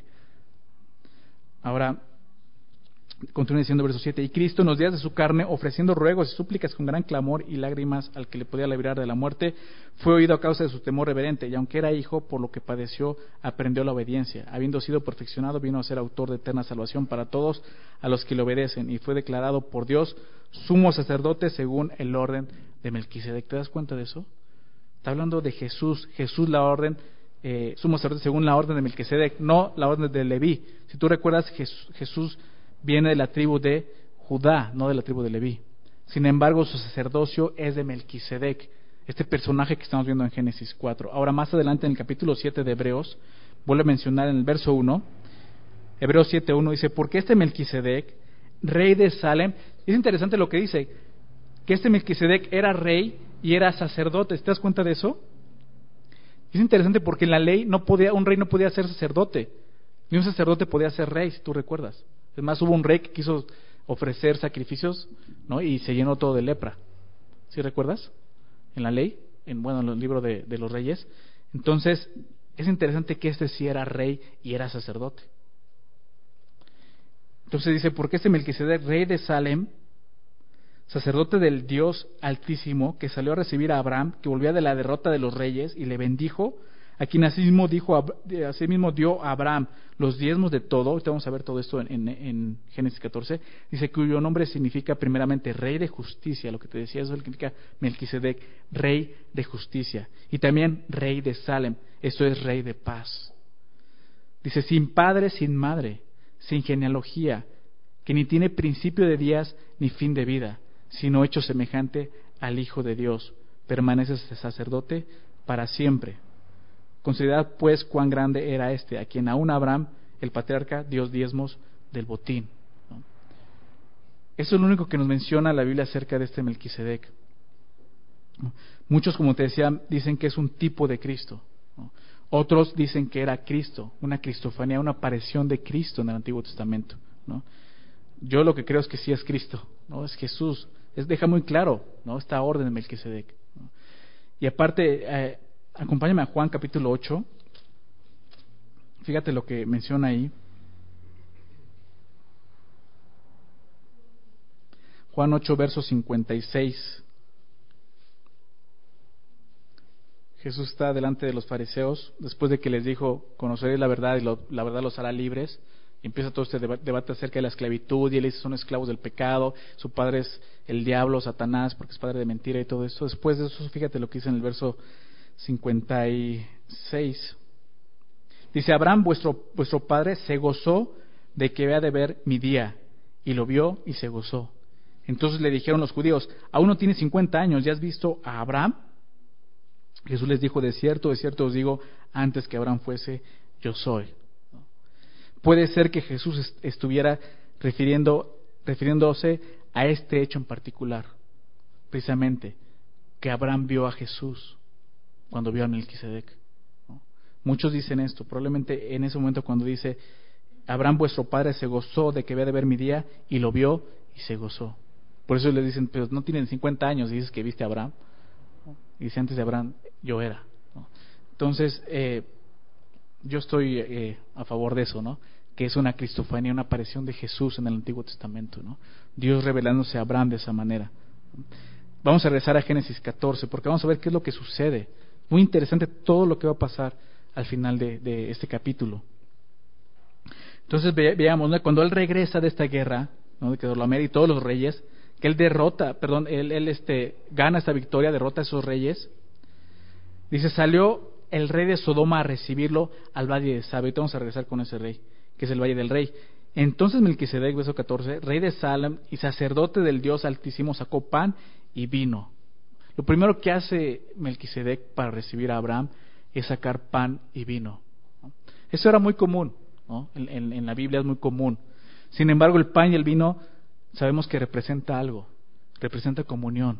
Ahora, continúa diciendo verso siete, y Cristo en los días de su carne, ofreciendo ruegos y súplicas con gran clamor y lágrimas al que le podía librar de la muerte, fue oído a causa de su temor reverente, y aunque era hijo, por lo que padeció, aprendió la obediencia. Habiendo sido perfeccionado, vino a ser autor de eterna salvación para todos a los que le obedecen, y fue declarado por Dios sumo sacerdote según el orden de Melquisedec. ¿Te das cuenta de eso? Está hablando de Jesús, Jesús la orden, eh, sumo sacerdote según la orden de Melquisedec, no la orden de Leví. Si tú recuerdas, Jesús, Jesús viene de la tribu de Judá, no de la tribu de Leví. Sin embargo, su sacerdocio es de Melquisedec, este personaje que estamos viendo en Génesis cuatro. Ahora, más adelante en el capítulo siete de Hebreos, vuelve a mencionar en el verso uno, Hebreos siete uno dice, porque este Melquisedec, rey de Salem, es interesante lo que dice, que este Melquisedec era rey y era sacerdote. ¿Te das cuenta de eso? Es interesante porque en la ley no podía, un rey no podía ser sacerdote, ni un sacerdote podía ser rey, si tú recuerdas. Es más, hubo un rey que quiso ofrecer sacrificios, ¿no? Y se llenó todo de lepra. ¿Sí recuerdas? En la ley, en bueno, en el libro de, de los reyes. Entonces, es interesante que este sí era rey y era sacerdote. Entonces dice, porque este Melquisedec, rey de Salem, sacerdote del Dios Altísimo, que salió a recibir a Abraham, que volvía de la derrota de los reyes, y le bendijo, a quien asimismo dijo, asimismo dio a Abraham los diezmos de todo. Ahorita vamos a ver todo esto en, en, en Génesis catorce. Dice, cuyo nombre significa primeramente rey de justicia. Lo que te decía, eso significa Melquisedec, rey de justicia. Y también rey de Salem, esto es rey de paz. Dice, sin padre, sin madre, sin genealogía, que ni tiene principio de días ni fin de vida, sino hecho semejante al Hijo de Dios, permanece sacerdote para siempre. Considerad pues cuán grande era este, a quien aún Abraham, el patriarca, dio diezmos del botín, ¿no? Eso es lo único que nos menciona la Biblia acerca de este Melquisedec. Muchos, como te decía, dicen que es un tipo de Cristo, ¿no? Otros dicen que era Cristo, una cristofanía, una aparición de Cristo en el Antiguo Testamento, ¿no? Yo lo que creo es que sí es Cristo, ¿no? Es Jesús. Es, deja muy claro, ¿no? Esta orden de Melquisedec, ¿no? Y aparte, eh, acompáñame a Juan capítulo ocho. Fíjate lo que menciona ahí. Juan ocho, verso cincuenta y seis. Jesús está delante de los fariseos, después de que les dijo, conoceréis la verdad y lo, la verdad los hará libres. Y empieza todo este debate, debate acerca de la esclavitud, y él dice, son esclavos del pecado, su padre es el diablo, Satanás, porque es padre de mentira y todo eso. Después de eso, fíjate lo que dice en el verso cincuenta y seis. Dice, Abraham, vuestro, vuestro padre, se gozó de que vea de ver mi día, y lo vio y se gozó. Entonces le dijeron los judíos, aún no tienes cincuenta años, ¿ya has visto a Abraham? Jesús les dijo, de cierto, de cierto os digo, antes que Abraham fuese, yo soy. Puede ser que Jesús estuviera refiriendo, refiriéndose a este hecho en particular, precisamente, que Abraham vio a Jesús cuando vio a Melquisedec, ¿no? Muchos dicen esto, probablemente en ese momento cuando dice, Abraham vuestro padre se gozó de que vea de ver mi día, y lo vio y se gozó. Por eso les dicen, pero no tienen cincuenta años y dices que viste a Abraham. Y dice, antes de Abraham yo era, ¿no? Entonces, eh, yo estoy eh, a favor de eso, ¿no? Que es una cristofanía, una aparición de Jesús en el Antiguo Testamento, ¿no? Dios revelándose a Abraham de esa manera. Vamos a regresar a Génesis catorce, porque vamos a ver qué es lo que sucede. Muy interesante todo lo que va a pasar al final de, de este capítulo. Entonces ve, veamos, ¿no? Cuando él regresa de esta guerra, ¿no? De Kedorlaomer y todos los reyes, que él derrota, perdón, él, él este, gana esta victoria, derrota a esos reyes. Dice, salió el rey de Sodoma a recibirlo al valle de Saba. Ahorita vamos a regresar con ese rey, que es el valle del rey. Entonces Melquisedec, verso catorce, rey de Salem y sacerdote del Dios Altísimo, sacó pan y vino. Lo primero que hace Melquisedec para recibir a Abraham es sacar pan y vino, ¿no? Eso era muy común, ¿no? En, en, en la Biblia es muy común. Sin embargo, el pan y el vino sabemos que representa algo, representa comunión.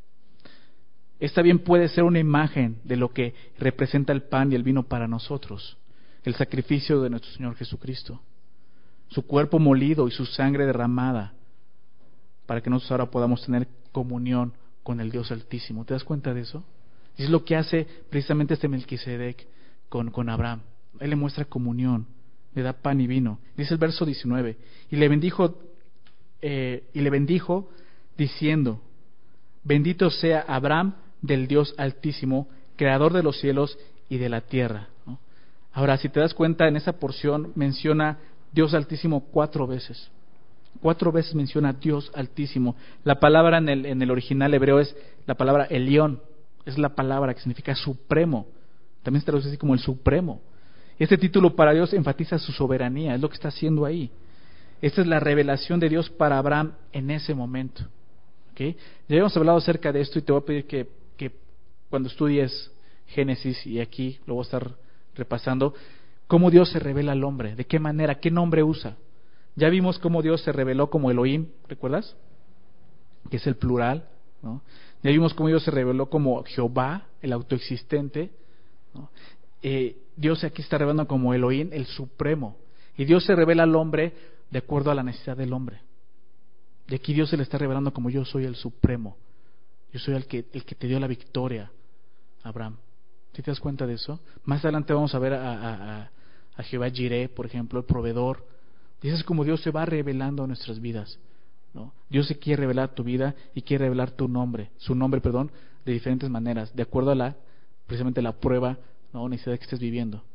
Esta bien puede ser una imagen de lo que representa el pan y el vino para nosotros, el sacrificio de nuestro Señor Jesucristo, su cuerpo molido y su sangre derramada, para que nosotros ahora podamos tener comunión con el Dios Altísimo. ¿Te das cuenta de eso? Es lo que hace precisamente este Melquisedec con, con Abraham. Él le muestra comunión, le da pan y vino. Dice el verso diecinueve, y le bendijo, eh, y le bendijo diciendo, bendito sea Abraham del Dios Altísimo, creador de los cielos y de la tierra, ¿no? Ahora, si te das cuenta, en esa porción menciona Dios Altísimo cuatro veces. Cuatro veces menciona Dios Altísimo. La palabra en el, en el original hebreo es la palabra Elión, es la palabra que significa supremo. También se traduce así como el supremo. Este título para Dios enfatiza su soberanía, es lo que está haciendo ahí. Esta es la revelación de Dios para Abraham en ese momento. ¿Okay? Ya habíamos hablado acerca de esto y te voy a pedir que, que cuando estudies Génesis, y aquí lo voy a estar repasando, cómo Dios se revela al hombre, de qué manera, qué nombre usa. Ya vimos cómo Dios se reveló como Elohim, ¿recuerdas? Que es el plural, ¿no? Ya vimos cómo Dios se reveló como Jehová, el autoexistente, ¿no? Eh, Dios aquí está revelando como Elohim, el supremo. Y Dios se revela al hombre de acuerdo a la necesidad del hombre. Y aquí Dios se le está revelando como yo soy el supremo. Yo soy el que, el que te dio la victoria, Abraham. ¿Sí te das cuenta de eso? Más adelante vamos a ver a, a, a, a Jehová Jireh, por ejemplo, el proveedor. Y eso es como Dios se va revelando a nuestras vidas, ¿no? Dios se quiere revelar a tu vida y quiere revelar tu nombre, su nombre, perdón, de diferentes maneras, de acuerdo a la, precisamente la prueba, ¿no?, necesidad que estés viviendo.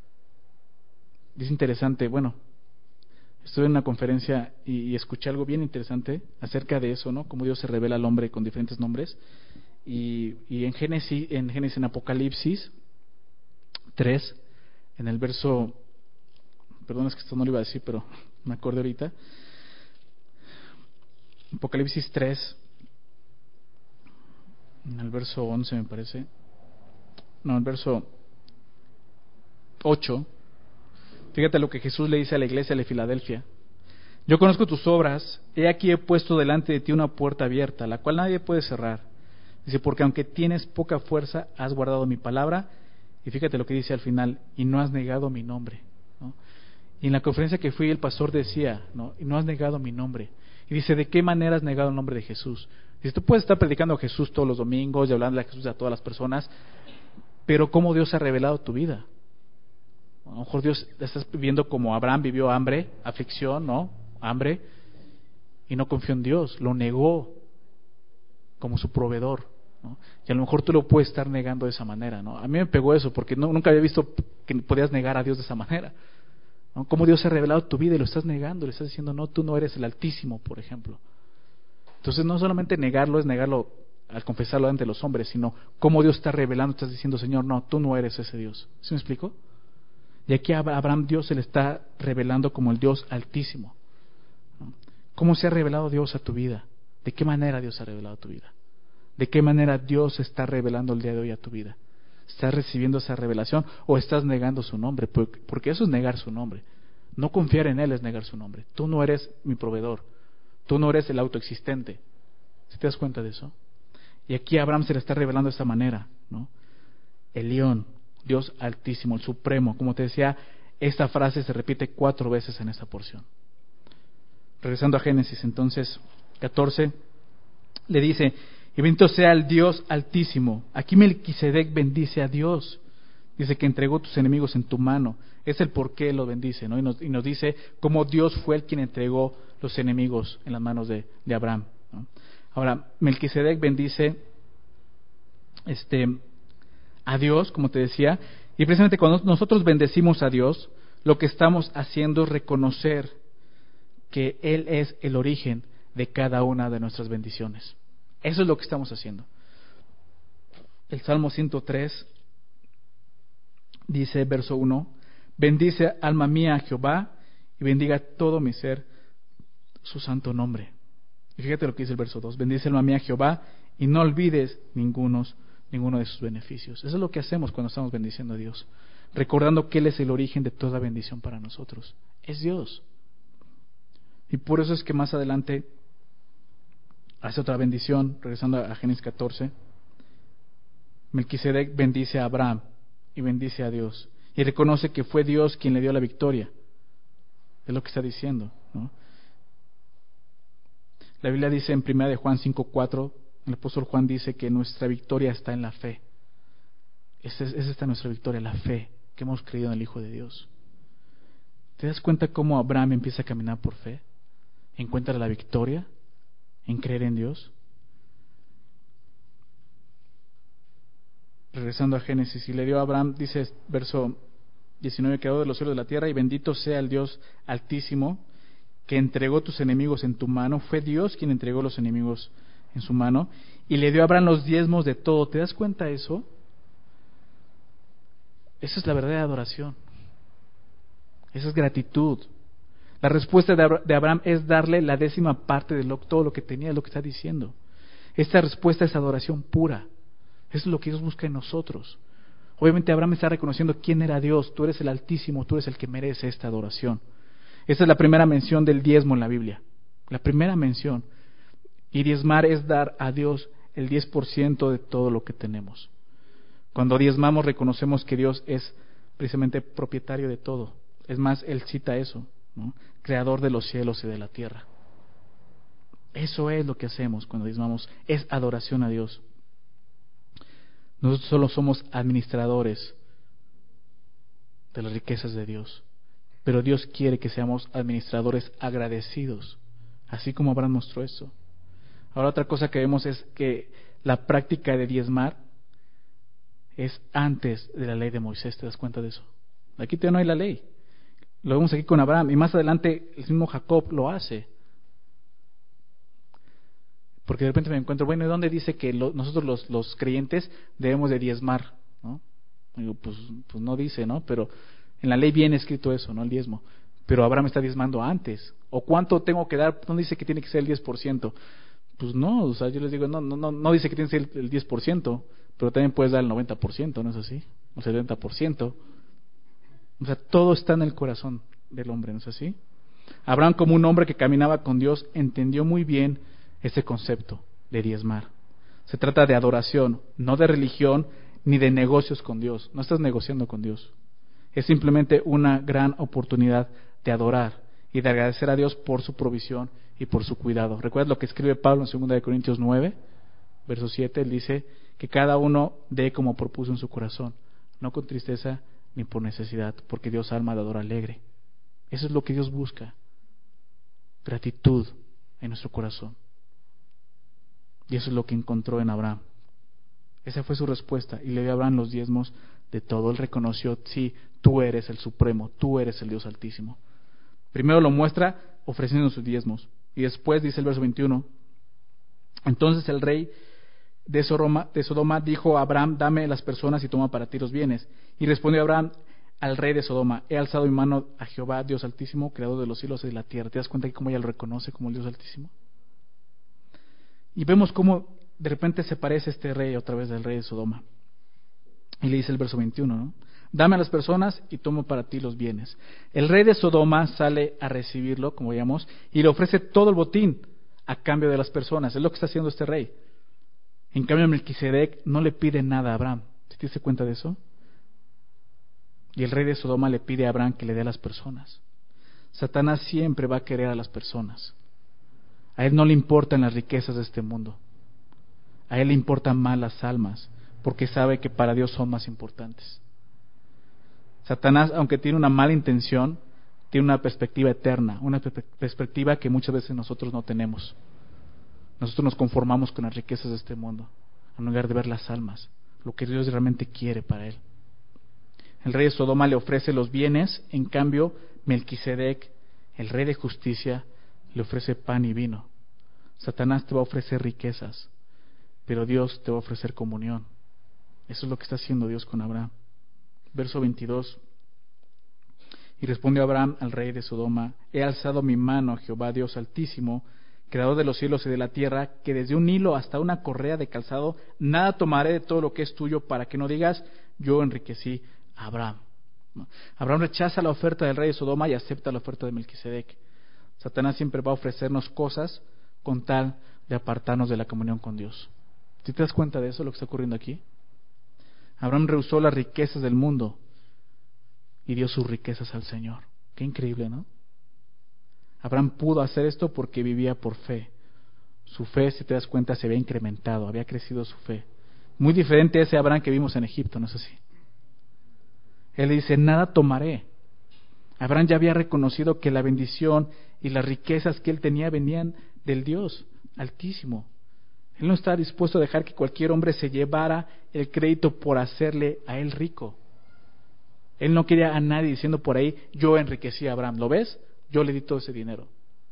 Es interesante, bueno, estuve en una conferencia y, y escuché algo bien interesante acerca de eso, ¿no? Cómo Dios se revela al hombre con diferentes nombres. Y, y en Génesis, en Génesis, en Apocalipsis tres, en el verso, perdón, es que esto no lo iba a decir, pero me acordé ahorita. Apocalipsis tres, en el verso once me parece, no, el verso ocho, fíjate lo que Jesús le dice a la iglesia de Filadelfia. Yo conozco tus obras, he aquí he puesto delante de ti una puerta abierta, la cual nadie puede cerrar. Dice, porque aunque tienes poca fuerza, has guardado mi palabra, y fíjate lo que dice al final, y no has negado mi nombre, ¿no? Y en la conferencia que fui, el pastor decía, ¿no?, y no has negado mi nombre. Y dice, ¿de qué manera has negado el nombre de Jesús? Dice, tú puedes estar predicando a Jesús todos los domingos y hablando a Jesús a todas las personas, pero ¿cómo Dios ha revelado tu vida? A lo mejor Dios estás viviendo como Abraham vivió hambre, aflicción, ¿no? Hambre, y no confió en Dios, lo negó como su proveedor, ¿no? Y a lo mejor tú lo puedes estar negando de esa manera, ¿no? A mí me pegó eso, porque no, nunca había visto que podías negar a Dios de esa manera, ¿no? Cómo Dios ha revelado tu vida y lo estás negando, le estás diciendo, no, tú no eres el Altísimo, por ejemplo. Entonces no solamente negarlo es negarlo al confesarlo ante los hombres, sino cómo Dios está revelando, estás diciendo, Señor, no, tú no eres ese Dios. ¿Sí me explico? Y aquí a Abraham Dios se le está revelando como el Dios Altísimo, ¿no? ¿Cómo se ha revelado Dios a tu vida? ¿De qué manera Dios ha revelado a tu vida? ¿De qué manera Dios está revelando el día de hoy a tu vida? ¿Estás recibiendo esa revelación o estás negando su nombre? Porque eso es negar su nombre. No confiar en Él es negar su nombre. Tú no eres mi proveedor. Tú no eres el autoexistente. ¿Sí te das cuenta de eso? Y aquí a Abraham se le está revelando de esta manera, ¿no? Elión, Dios Altísimo, el Supremo. Como te decía, esta frase se repite cuatro veces en esta porción. Regresando a Génesis, entonces, catorce, le dice, y bendito sea el Dios Altísimo. Aquí Melquisedec bendice a Dios. Dice que entregó tus enemigos en tu mano. Es el por qué lo bendice, ¿no? Y nos, y nos dice cómo Dios fue el quien entregó los enemigos en las manos de, de Abraham, ¿no? Ahora, Melquisedec bendice este, a Dios, como te decía, y precisamente cuando nosotros bendecimos a Dios, lo que estamos haciendo es reconocer que Él es el origen de cada una de nuestras bendiciones. Eso es lo que estamos haciendo. El Salmo ciento tres dice, verso uno, bendice alma mía a Jehová y bendiga todo mi ser su santo nombre. Y fíjate lo que dice el verso dos, bendice alma mía a Jehová y no olvides ningunos, ninguno de sus beneficios. Eso es lo que hacemos cuando estamos bendiciendo a Dios, recordando que Él es el origen de toda bendición para nosotros. Es Dios. Y por eso es que más adelante hace otra bendición, regresando a Génesis catorce. Melquisedec bendice a Abraham y bendice a Dios. Y reconoce que fue Dios quien le dio la victoria. Es lo que está diciendo, ¿no? La Biblia dice en primera de Juan cinco cuatro, el apóstol Juan dice que nuestra victoria está en la fe. Esa es, esa está nuestra victoria, la fe, que hemos creído en el Hijo de Dios. ¿Te das cuenta cómo Abraham empieza a caminar por fe? Encuentra la victoria en creer en Dios. Regresando a Génesis, y le dio a Abraham, dice verso diecinueve, creador de los cielos y de la tierra, y bendito sea el Dios Altísimo, que entregó tus enemigos en tu mano. Fue Dios quien entregó los enemigos en su mano, y le dio a Abraham los diezmos de todo. ¿Te das cuenta de eso? Esa es la verdadera adoración. Esa es gratitud. La respuesta de Abraham es darle la décima parte de lo, todo lo que tenía, es lo que está diciendo. Esta respuesta es adoración pura. Eso es lo que Dios busca en nosotros. Obviamente Abraham está reconociendo quién era Dios. Tú eres el Altísimo, tú eres el que merece esta adoración. Esa es la primera mención del diezmo en la Biblia. La primera mención. Y diezmar es dar a Dios el diez por ciento de todo lo que tenemos. Cuando diezmamos reconocemos que Dios es precisamente propietario de todo. Es más, Él cita eso, ¿no? Creador de los cielos y de la tierra. Eso es lo que hacemos cuando diezmamos. Es adoración a Dios. Nosotros solo somos administradores de las riquezas de Dios. Pero Dios quiere que seamos administradores agradecidos, así como Abraham mostró eso. Ahora otra cosa que vemos es que la práctica de diezmar es antes de la ley de Moisés. ¿Te das cuenta de eso? Aquí todavía no hay la ley. Lo vemos aquí con Abraham, y más adelante el mismo Jacob lo hace. Porque de repente me encuentro, bueno, ¿y dónde dice que lo, nosotros los, los creyentes debemos de diezmar? ¿No? Digo, pues, pues no dice, ¿no? Pero en la ley viene escrito eso, ¿no? El diezmo. Pero Abraham está diezmando antes. ¿O cuánto tengo que dar? No dice que tiene que ser el diez por ciento. Pues no, o sea, yo les digo, no, no, no, no dice que tiene que ser el diez por ciento, pero también puedes dar el noventa por ciento, ¿no es así? O el setenta por ciento. O sea, todo está en el corazón del hombre, ¿no es así? Abraham, como un hombre que caminaba con Dios, entendió muy bien ese concepto de diezmar. Se trata de adoración, no de religión ni de negocios con Dios. No estás negociando con Dios. Es simplemente una gran oportunidad de adorar y de agradecer a Dios por su provisión y por su cuidado. ¿Recuerdas lo que escribe Pablo en segunda de Corintios nueve, verso siete? Él dice que cada uno dé como propuso en su corazón, no con tristeza ni por necesidad, porque Dios ama dador alegre. Eso es lo que Dios busca. Gratitud en nuestro corazón. Y eso es lo que encontró en Abraham. Esa fue su respuesta. Y le dio a Abraham los diezmos de todo. Él reconoció, sí, tú eres el Supremo, tú eres el Dios Altísimo. Primero lo muestra ofreciendo sus diezmos. Y después dice el verso veintiuno, entonces el rey de Sodoma, de Sodoma dijo a Abraham, dame las personas y toma para ti los bienes. Y respondió Abraham al rey de Sodoma, he alzado mi mano a Jehová, Dios Altísimo, creador de los cielos y de la tierra. ¿Te das cuenta que cómo ella lo reconoce como el Dios Altísimo? Y vemos cómo de repente se parece este rey otra vez del rey de Sodoma. Y le dice el verso veintiuno, ¿no? Dame a las personas y tomo para ti los bienes. El rey de Sodoma sale a recibirlo, como veíamos, y le ofrece todo el botín a cambio de las personas. Es lo que está haciendo este rey. En cambio, Melquisedec no le pide nada a Abraham. ¿Te diste cuenta de eso? Y el rey de Sodoma le pide a Abraham que le dé a las personas. Satanás siempre va a querer a las personas. A él no le importan las riquezas de este mundo. A él le importan más las almas, porque sabe que para Dios son más importantes. Satanás, aunque tiene una mala intención, tiene una perspectiva eterna, una perspectiva que muchas veces nosotros no tenemos. Nosotros nos conformamos con las riquezas de este mundo, en lugar de ver las almas, lo que Dios realmente quiere para él. El rey de Sodoma le ofrece los bienes, en cambio Melquisedec, el rey de justicia, le ofrece pan y vino. Satanás te va a ofrecer riquezas, pero Dios te va a ofrecer comunión. Eso es lo que está haciendo Dios con Abraham. Verso veintidós. Y respondió Abraham al rey de Sodoma: he alzado mi mano a Jehová Dios Altísimo, creador de los cielos y de la tierra, que desde un hilo hasta una correa de calzado nada tomaré de todo lo que es tuyo, para que no digas: yo enriquecí a Abraham. No. Abraham rechaza la oferta del rey de Sodoma y acepta la oferta de Melquisedec. Satanás siempre va a ofrecernos cosas con tal de apartarnos de la comunión con Dios. ¿Te das cuenta de eso, lo que está ocurriendo aquí? Abraham rehusó las riquezas del mundo y dio sus riquezas al Señor. Qué increíble, ¿no? Abraham pudo hacer esto porque vivía por fe. Su fe, si te das cuenta, se había incrementado, había crecido su fe. Muy diferente a ese Abraham que vimos en Egipto, ¿no es así? Él dice: nada tomaré. Abraham ya había reconocido que la bendición y las riquezas que él tenía venían del Dios Altísimo. Él no estaba dispuesto a dejar que cualquier hombre se llevara el crédito por hacerle a él rico. Él no quería a nadie diciendo por ahí: yo enriquecí a Abraham. ¿Lo ves? Yo le di todo ese dinero.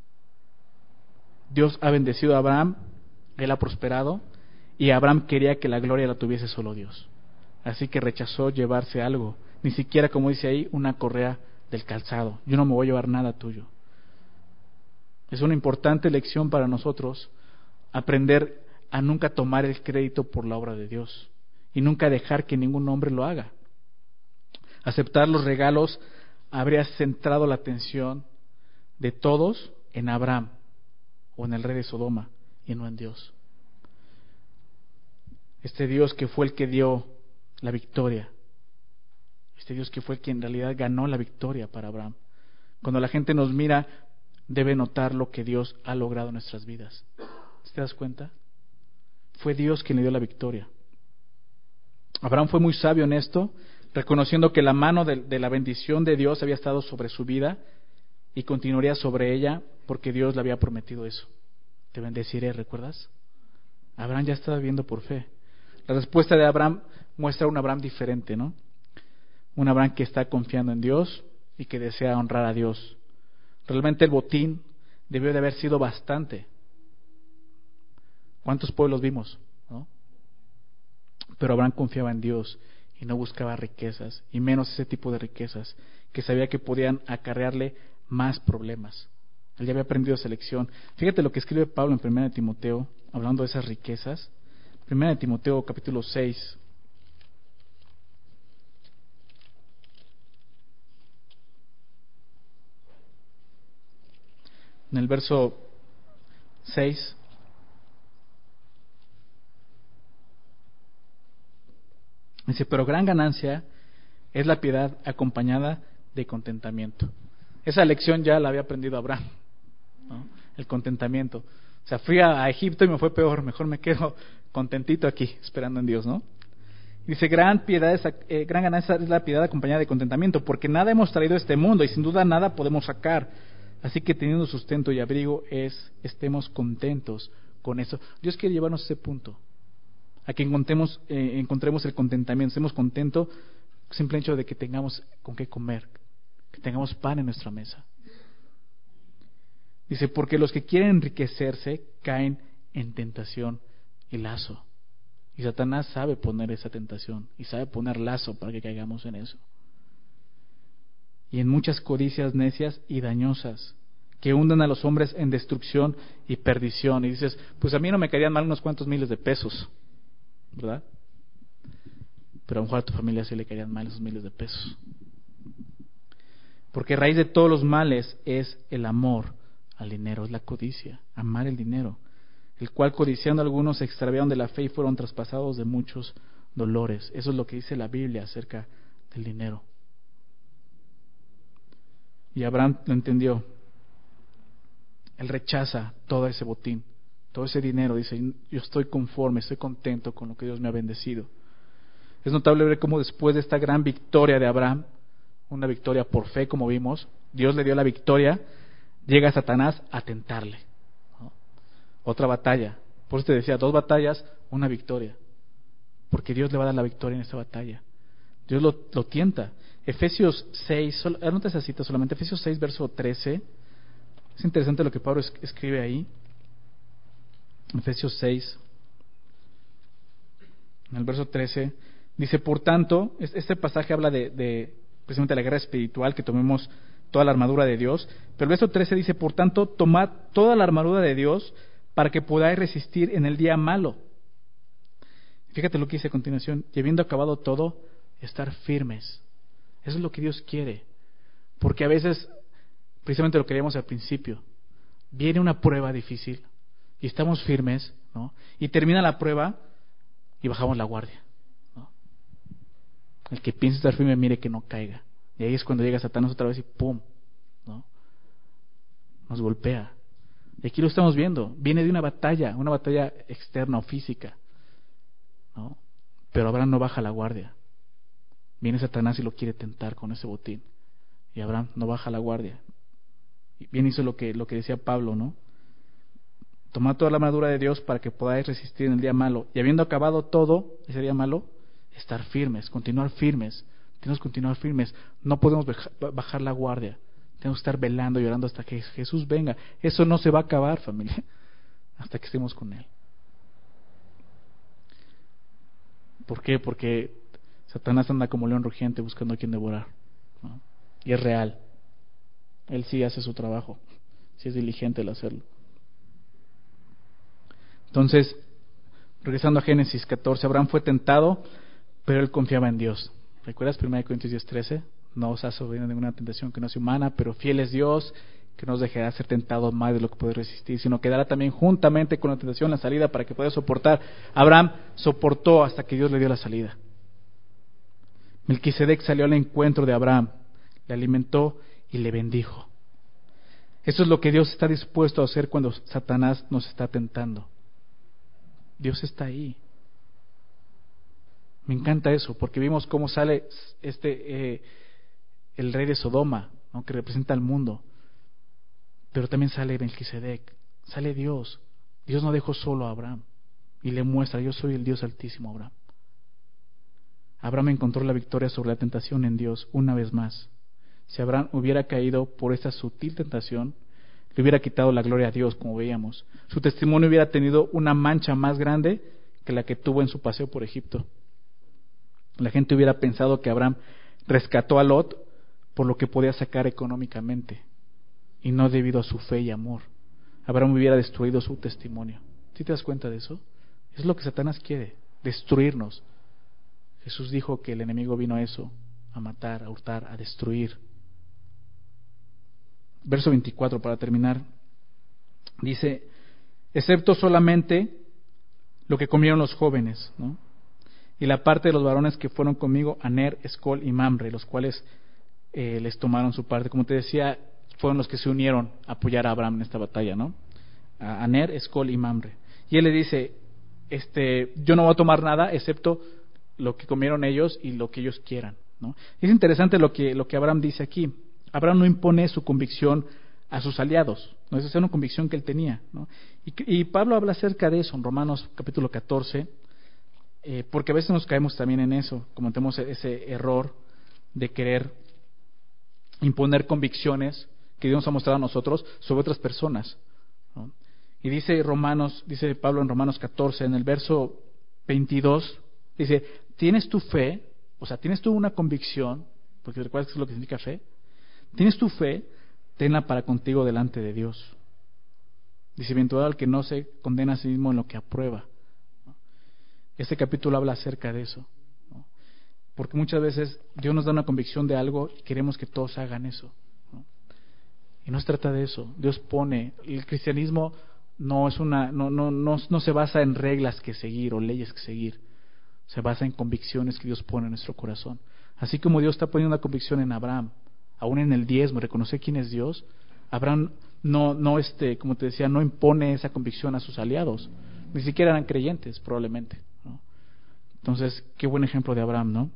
Dios ha bendecido a Abraham, él ha prosperado, y Abraham quería que la gloria la tuviese solo Dios. Así que rechazó llevarse algo, ni siquiera, como dice ahí, una correa del calzado. Yo no me voy a llevar nada tuyo. Es una importante lección para nosotros aprender a nunca tomar el crédito por la obra de Dios y nunca dejar que ningún hombre lo haga. Aceptar los regalos habría centrado la atención de todos en Abraham o en el rey de Sodoma y no en Dios. Este Dios que fue el que dio la victoria, este Dios que fue el que en realidad ganó la victoria para Abraham. Cuando la gente nos mira, debe notar lo que Dios ha logrado en nuestras vidas. ¿Te das cuenta? Fue Dios quien le dio la victoria. Abraham fue muy sabio en esto, reconociendo que la mano de, de la bendición de Dios había estado sobre su vida y continuaría sobre ella porque Dios le había prometido eso. Te bendeciré, ¿recuerdas? Abraham ya estaba viviendo por fe. La respuesta de Abraham muestra un Abraham diferente, ¿no? Un Abraham que está confiando en Dios y que desea honrar a Dios. Realmente el botín debió de haber sido bastante. ¿Cuántos pueblos vimos? ¿No? Pero Abraham confiaba en Dios y no buscaba riquezas, y menos ese tipo de riquezas que sabía que podían acarrearle más problemas. Él ya había aprendido esa lección. Fíjate lo que escribe Pablo en primera de Timoteo, hablando de esas riquezas. primera de Timoteo, capítulo seis. En el verso seis. Dice: pero gran ganancia es la piedad acompañada de contentamiento. Esa lección ya la había aprendido Abraham, ¿no? El contentamiento. O sea, fui a, a Egipto y me fue peor, mejor me quedo contentito aquí, esperando en Dios, ¿no? Dice: gran piedad es, eh, gran ganancia es la piedad acompañada de contentamiento, porque nada hemos traído a este mundo y sin duda nada podemos sacar. Así que teniendo sustento y abrigo, es estemos contentos con eso. Dios quiere llevarnos a ese punto, a que encontremos, eh, encontremos el contentamiento, estemos contentos, simple hecho de que tengamos con qué comer, que tengamos pan en nuestra mesa. Dice: porque los que quieren enriquecerse caen en tentación y lazo. Y Satanás sabe poner esa tentación y sabe poner lazo para que caigamos en eso. Y en muchas codicias necias y dañosas que hunden a los hombres en destrucción y perdición. Y dices: pues a mí no me caerían mal unos cuantos miles de pesos, ¿verdad? Pero a lo mejor a tu familia sí le caerían mal esos miles de pesos. Porque raíz de todos los males es el amor al dinero, es la codicia, amar el dinero, el cual codiciando algunos se extraviaron de la fe y fueron traspasados de muchos dolores. Eso es lo que dice la Biblia acerca del dinero. Y Abraham lo entendió. Él rechaza todo ese botín todo ese dinero, dice, yo estoy conforme, estoy contento con lo que Dios me ha bendecido. Es notable ver cómo después de esta gran victoria de Abraham, una victoria por fe, como vimos, Dios le dio la victoria, llega Satanás a tentarle, ¿no? Otra batalla. Por eso te decía, dos batallas, una victoria. Porque Dios le va a dar la victoria en esta batalla. Dios lo, lo tienta. Efesios seis, solo, anota esa cita solamente, Efesios seis, verso trece. Es interesante lo que Pablo es, escribe ahí. Efesios seis, en el verso trece, dice, por tanto, este pasaje habla de, de precisamente la guerra espiritual, que tomemos toda la armadura de Dios, pero el verso trece dice, por tanto, tomad toda la armadura de Dios para que podáis resistir en el día malo. Fíjate lo que dice a continuación, y habiendo acabado todo, estar firmes. Eso es lo que Dios quiere, porque a veces, precisamente lo que queríamos al principio, viene una prueba difícil y estamos firmes, ¿no? Y termina la prueba y bajamos la guardia, ¿no? El que piensa estar firme, mire que no caiga. Y ahí es cuando llega Satanás otra vez y ¡pum!, ¿no? Nos golpea. Y aquí lo estamos viendo, viene de una batalla, una batalla externa o física, ¿no? Pero Abraham no baja la guardia. Viene Satanás y lo quiere tentar con ese botín, y Abraham no baja la guardia. Y bien hizo lo que, lo que decía Pablo, ¿no? Tomad toda la armadura de Dios para que podáis resistir en el día malo, y habiendo acabado todo ese día malo, estar firmes, continuar firmes. Tenemos que continuar firmes, no podemos bajar la guardia, tenemos que estar velando y orando hasta que Jesús venga. Eso no se va a acabar, familia, hasta que estemos con Él. ¿Por qué? Porque Satanás anda como león rugiente buscando a quien devorar, ¿no? Y es real. Él sí hace su trabajo, sí es diligente el hacerlo. Entonces, regresando a Génesis catorce, Abraham fue tentado, pero él confiaba en Dios. ¿Recuerdas primera Corintios diez trece? No os ha sobrevenido ninguna tentación que no sea humana, pero fiel es Dios, que no os dejará ser tentado más de lo que podéis resistir, sino que dará también juntamente con la tentación la salida para que podáis soportar. Abraham soportó hasta que Dios le dio la salida. Melquisedec salió al encuentro de Abraham, le alimentó y le bendijo. Eso es lo que Dios está dispuesto a hacer cuando Satanás nos está tentando. Dios está ahí. Me encanta eso, porque vimos cómo sale este eh, el rey de Sodoma, ¿no?, que representa al mundo, pero también sale Melquisedec, sale Dios. Dios no dejó solo a Abraham y le muestra, yo soy el Dios altísimo, Abraham. Abraham encontró la victoria sobre la tentación en Dios una vez más. Si Abraham hubiera caído por esta sutil tentación, le hubiera quitado la gloria a Dios, como veíamos. Su testimonio hubiera tenido una mancha más grande que la que tuvo en su paseo por Egipto. La gente hubiera pensado que Abraham rescató a Lot por lo que podía sacar económicamente, y no debido a su fe y amor. Abraham hubiera destruido su testimonio. ¿Sí te das cuenta de eso? Es lo que Satanás quiere, destruirnos. Jesús dijo que el enemigo vino a eso, a matar, a hurtar, a destruir. Verso veinticuatro, para terminar, dice, excepto solamente lo que comieron los jóvenes, ¿no?, y la parte de los varones que fueron conmigo, Aner, Escol y Mamre, los cuales eh, les tomaron su parte. Como te decía, fueron los que se unieron a apoyar a Abraham en esta batalla, ¿no? A Aner, Escol y Mamre. Y él le dice, este, yo no voy a tomar nada excepto lo que comieron ellos y lo que ellos quieran, ¿no? Es interesante lo que, lo que Abraham dice aquí. Abraham no impone su convicción a sus aliados, no, esa es una convicción que él tenía, ¿no? Y, y Pablo habla acerca de eso en Romanos capítulo catorce, eh, porque a veces nos caemos también en eso, cometemos ese error de querer imponer convicciones que Dios nos ha mostrado a nosotros sobre otras personas, ¿no? Y dice Romanos, dice Pablo en Romanos catorce, en el verso veintidós, dice, ¿tienes tu fe? O sea, ¿tienes tú una convicción? Porque recuerdas que es lo que significa fe. ¿Tienes tu fe? Tenla para contigo delante de Dios. Dice, bienaventurado el que no se condena a sí mismo en lo que aprueba. Este capítulo habla acerca de eso, ¿no? Porque muchas veces Dios nos da una convicción de algo y queremos que todos hagan eso, ¿no? Y no se trata de eso. Dios pone, el cristianismo no es una, no, no, no, no se basa en reglas que seguir o leyes que seguir. Se basa en convicciones que Dios pone en nuestro corazón. Así como Dios está poniendo una convicción en Abraham, aún en el diezmo, reconocer quién es Dios, Abraham no, no este, como te decía, no impone esa convicción a sus aliados. Ni siquiera eran creyentes, probablemente, ¿no? Entonces, qué buen ejemplo de Abraham, ¿no?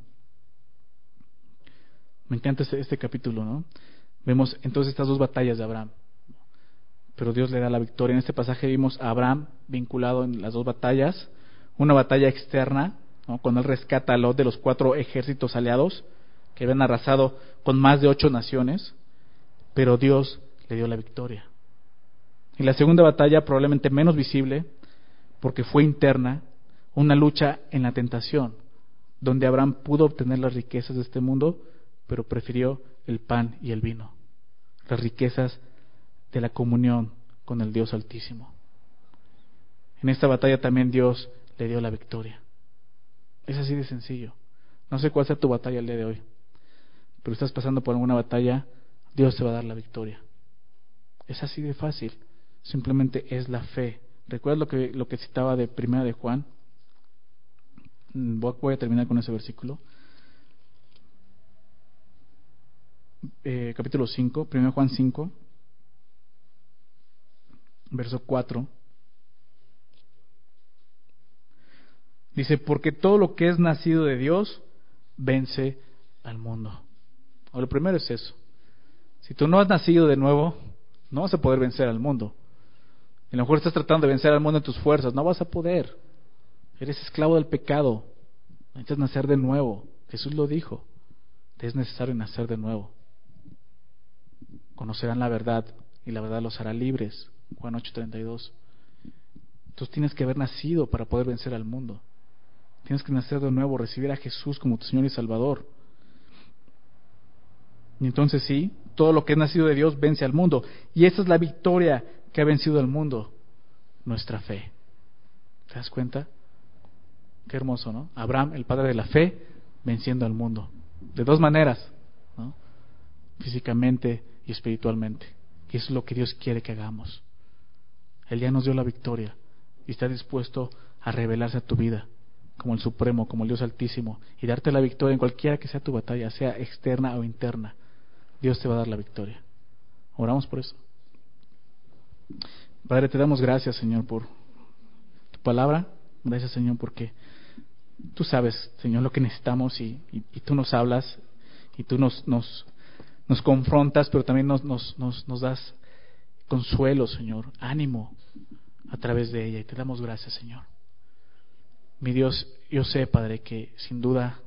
Me encanta este, este capítulo, ¿no? Vemos entonces estas dos batallas de Abraham, pero Dios le da la victoria. En este pasaje vimos a Abraham vinculado en las dos batallas, una batalla externa, ¿no? Cuando él rescata a Lot de los cuatro ejércitos aliados que habían arrasado con más de ocho naciones, pero Dios le dio la victoria. Y la segunda batalla, probablemente menos visible, porque fue interna, una lucha en la tentación, donde Abraham pudo obtener las riquezas de este mundo, pero prefirió el pan y el vino, las riquezas de la comunión con el Dios Altísimo. En esta batalla también Dios le dio la victoria. Es así de sencillo. No sé cuál sea tu batalla el día de hoy, pero estás pasando por alguna batalla, Dios te va a dar la victoria. Es así de fácil. Simplemente es la fe. ¿Recuerdas lo que, lo que citaba de Primera de Juan? Voy a terminar con ese versículo. Eh, capítulo cinco, Primera de Juan cinco, verso cuatro. Dice, porque todo lo que es nacido de Dios vence al mundo. O lo primero es eso. Si tú no has nacido de nuevo, no vas a poder vencer al mundo. A lo mejor estás tratando de vencer al mundo en tus fuerzas, no vas a poder. Eres esclavo del pecado. Necesitas nacer de nuevo. Jesús lo dijo. Te es necesario nacer de nuevo. Conocerán la verdad y la verdad los hará libres. Juan ocho treinta y dos. Tú tienes que haber nacido para poder vencer al mundo. Tienes que nacer de nuevo, recibir a Jesús como tu Señor y Salvador. Y entonces sí, todo lo que es nacido de Dios vence al mundo. Y esa es la victoria que ha vencido al mundo. Nuestra fe. ¿Te das cuenta? Qué hermoso, ¿no? Abraham, el padre de la fe, venciendo al mundo. De dos maneras, ¿no? Físicamente y espiritualmente. Y eso es lo que Dios quiere que hagamos. Él ya nos dio la victoria y está dispuesto a revelarse a tu vida como el Supremo, como el Dios Altísimo, y darte la victoria en cualquiera que sea tu batalla, sea externa o interna. Dios te va a dar la victoria. Oramos por eso. Padre, te damos gracias, Señor, por tu palabra. Gracias, Señor, porque tú sabes, Señor, lo que necesitamos y, y, y tú nos hablas y tú nos, nos, nos confrontas, pero también nos, nos, nos, nos das consuelo, Señor, ánimo a través de ella, y te damos gracias, Señor. Mi Dios, yo sé, Padre, que sin duda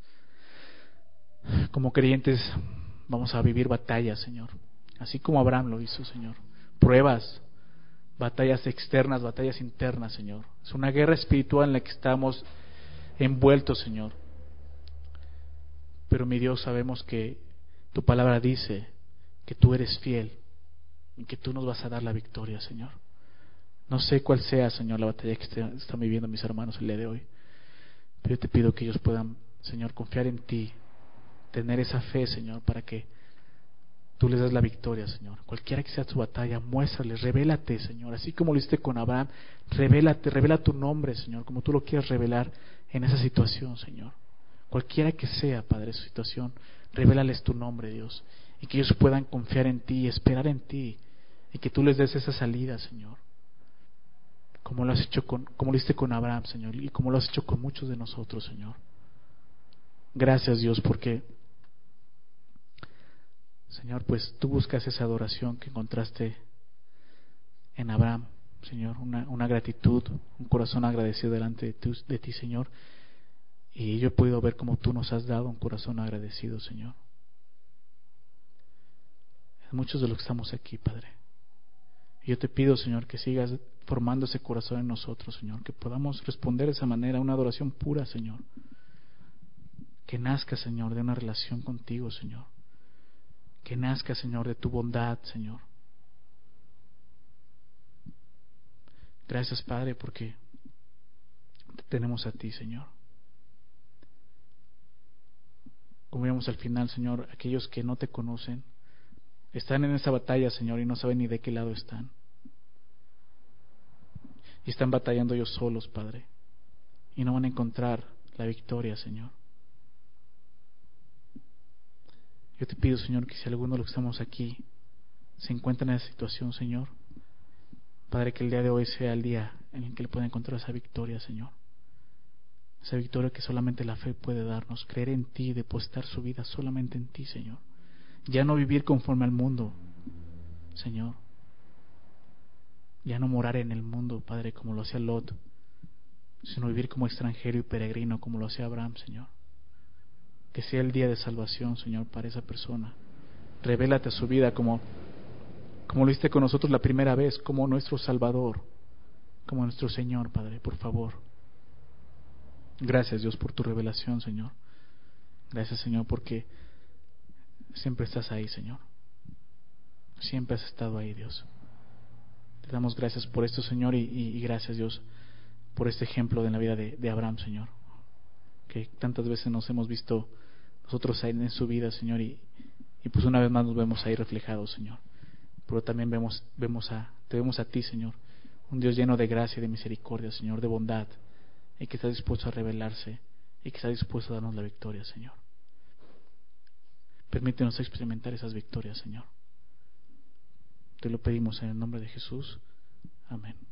como creyentes vamos a vivir batallas, Señor, así como Abraham lo hizo, Señor. Pruebas, batallas externas, batallas internas, Señor. Es una guerra espiritual en la que estamos envueltos, Señor. Pero mi Dios, sabemos que tu palabra dice que tú eres fiel y que tú nos vas a dar la victoria, Señor. No sé cuál sea, Señor, la batalla que están viviendo mis hermanos el día de hoy, pero yo te pido que ellos puedan, Señor, confiar en ti, tener esa fe, Señor, para que tú les das la victoria, Señor. Cualquiera que sea tu batalla, muéstrales, revélate, Señor, así como lo hiciste con Abraham. Revélate, revela tu nombre, Señor, como tú lo quieras revelar en esa situación, Señor. Cualquiera que sea, Padre, su situación, revélales tu nombre, Dios, y que ellos puedan confiar en ti, esperar en ti, y que tú les des esa salida, Señor, como lo has hecho con, como lo hiciste con Abraham, Señor, y como lo has hecho con muchos de nosotros, Señor. Gracias, Dios, porque, Señor, pues tú buscas esa adoración que encontraste en Abraham, Señor, una, una gratitud, un corazón agradecido delante de, tu, de ti, Señor. Y yo he podido ver cómo tú nos has dado un corazón agradecido, Señor. Muchos de los que estamos aquí, Padre. Y yo te pido, Señor, que sigas formando ese corazón en nosotros, Señor, que podamos responder de esa manera a una adoración pura, Señor. Que nazca, Señor, de una relación contigo, Señor. Que nazca, Señor, de tu bondad, Señor. Gracias, Padre, porque te tenemos a ti, Señor. Como vemos al final, Señor, aquellos que no te conocen están en esa batalla, Señor, y no saben ni de qué lado están. Y están batallando ellos solos, Padre, y no van a encontrar la victoria, Señor. Yo te pido, Señor, que si alguno de los que estamos aquí se encuentran en esa situación, Señor. Padre, que el día de hoy sea el día en el que Él pueda encontrar esa victoria, Señor. Esa victoria que solamente la fe puede darnos. Creer en Ti, depositar su vida solamente en Ti, Señor. Ya no vivir conforme al mundo, Señor. Ya no morar en el mundo, Padre, como lo hacía Lot, sino vivir como extranjero y peregrino, como lo hacía Abraham, Señor. Que sea el día de salvación, Señor, para esa persona. Revélate a su vida como, como lo hiciste con nosotros la primera vez, como nuestro Salvador, como nuestro Señor, Padre, por favor. Gracias, Dios, por tu revelación, Señor. Gracias, Señor, porque siempre estás ahí, Señor. Siempre has estado ahí, Dios. Te damos gracias por esto, Señor, y, y, y gracias, Dios, por este ejemplo en la vida de, de Abraham, Señor. Que tantas veces nos hemos visto nosotros ahí en su vida, Señor, y, y pues una vez más nos vemos ahí reflejados, Señor. Pero también vemos, vemos a, te vemos a ti, Señor, un Dios lleno de gracia y de misericordia, Señor, de bondad, y que está dispuesto a revelarse, y que está dispuesto a darnos la victoria, Señor. Permítenos experimentar esas victorias, Señor. Te lo pedimos en el nombre de Jesús. Amén.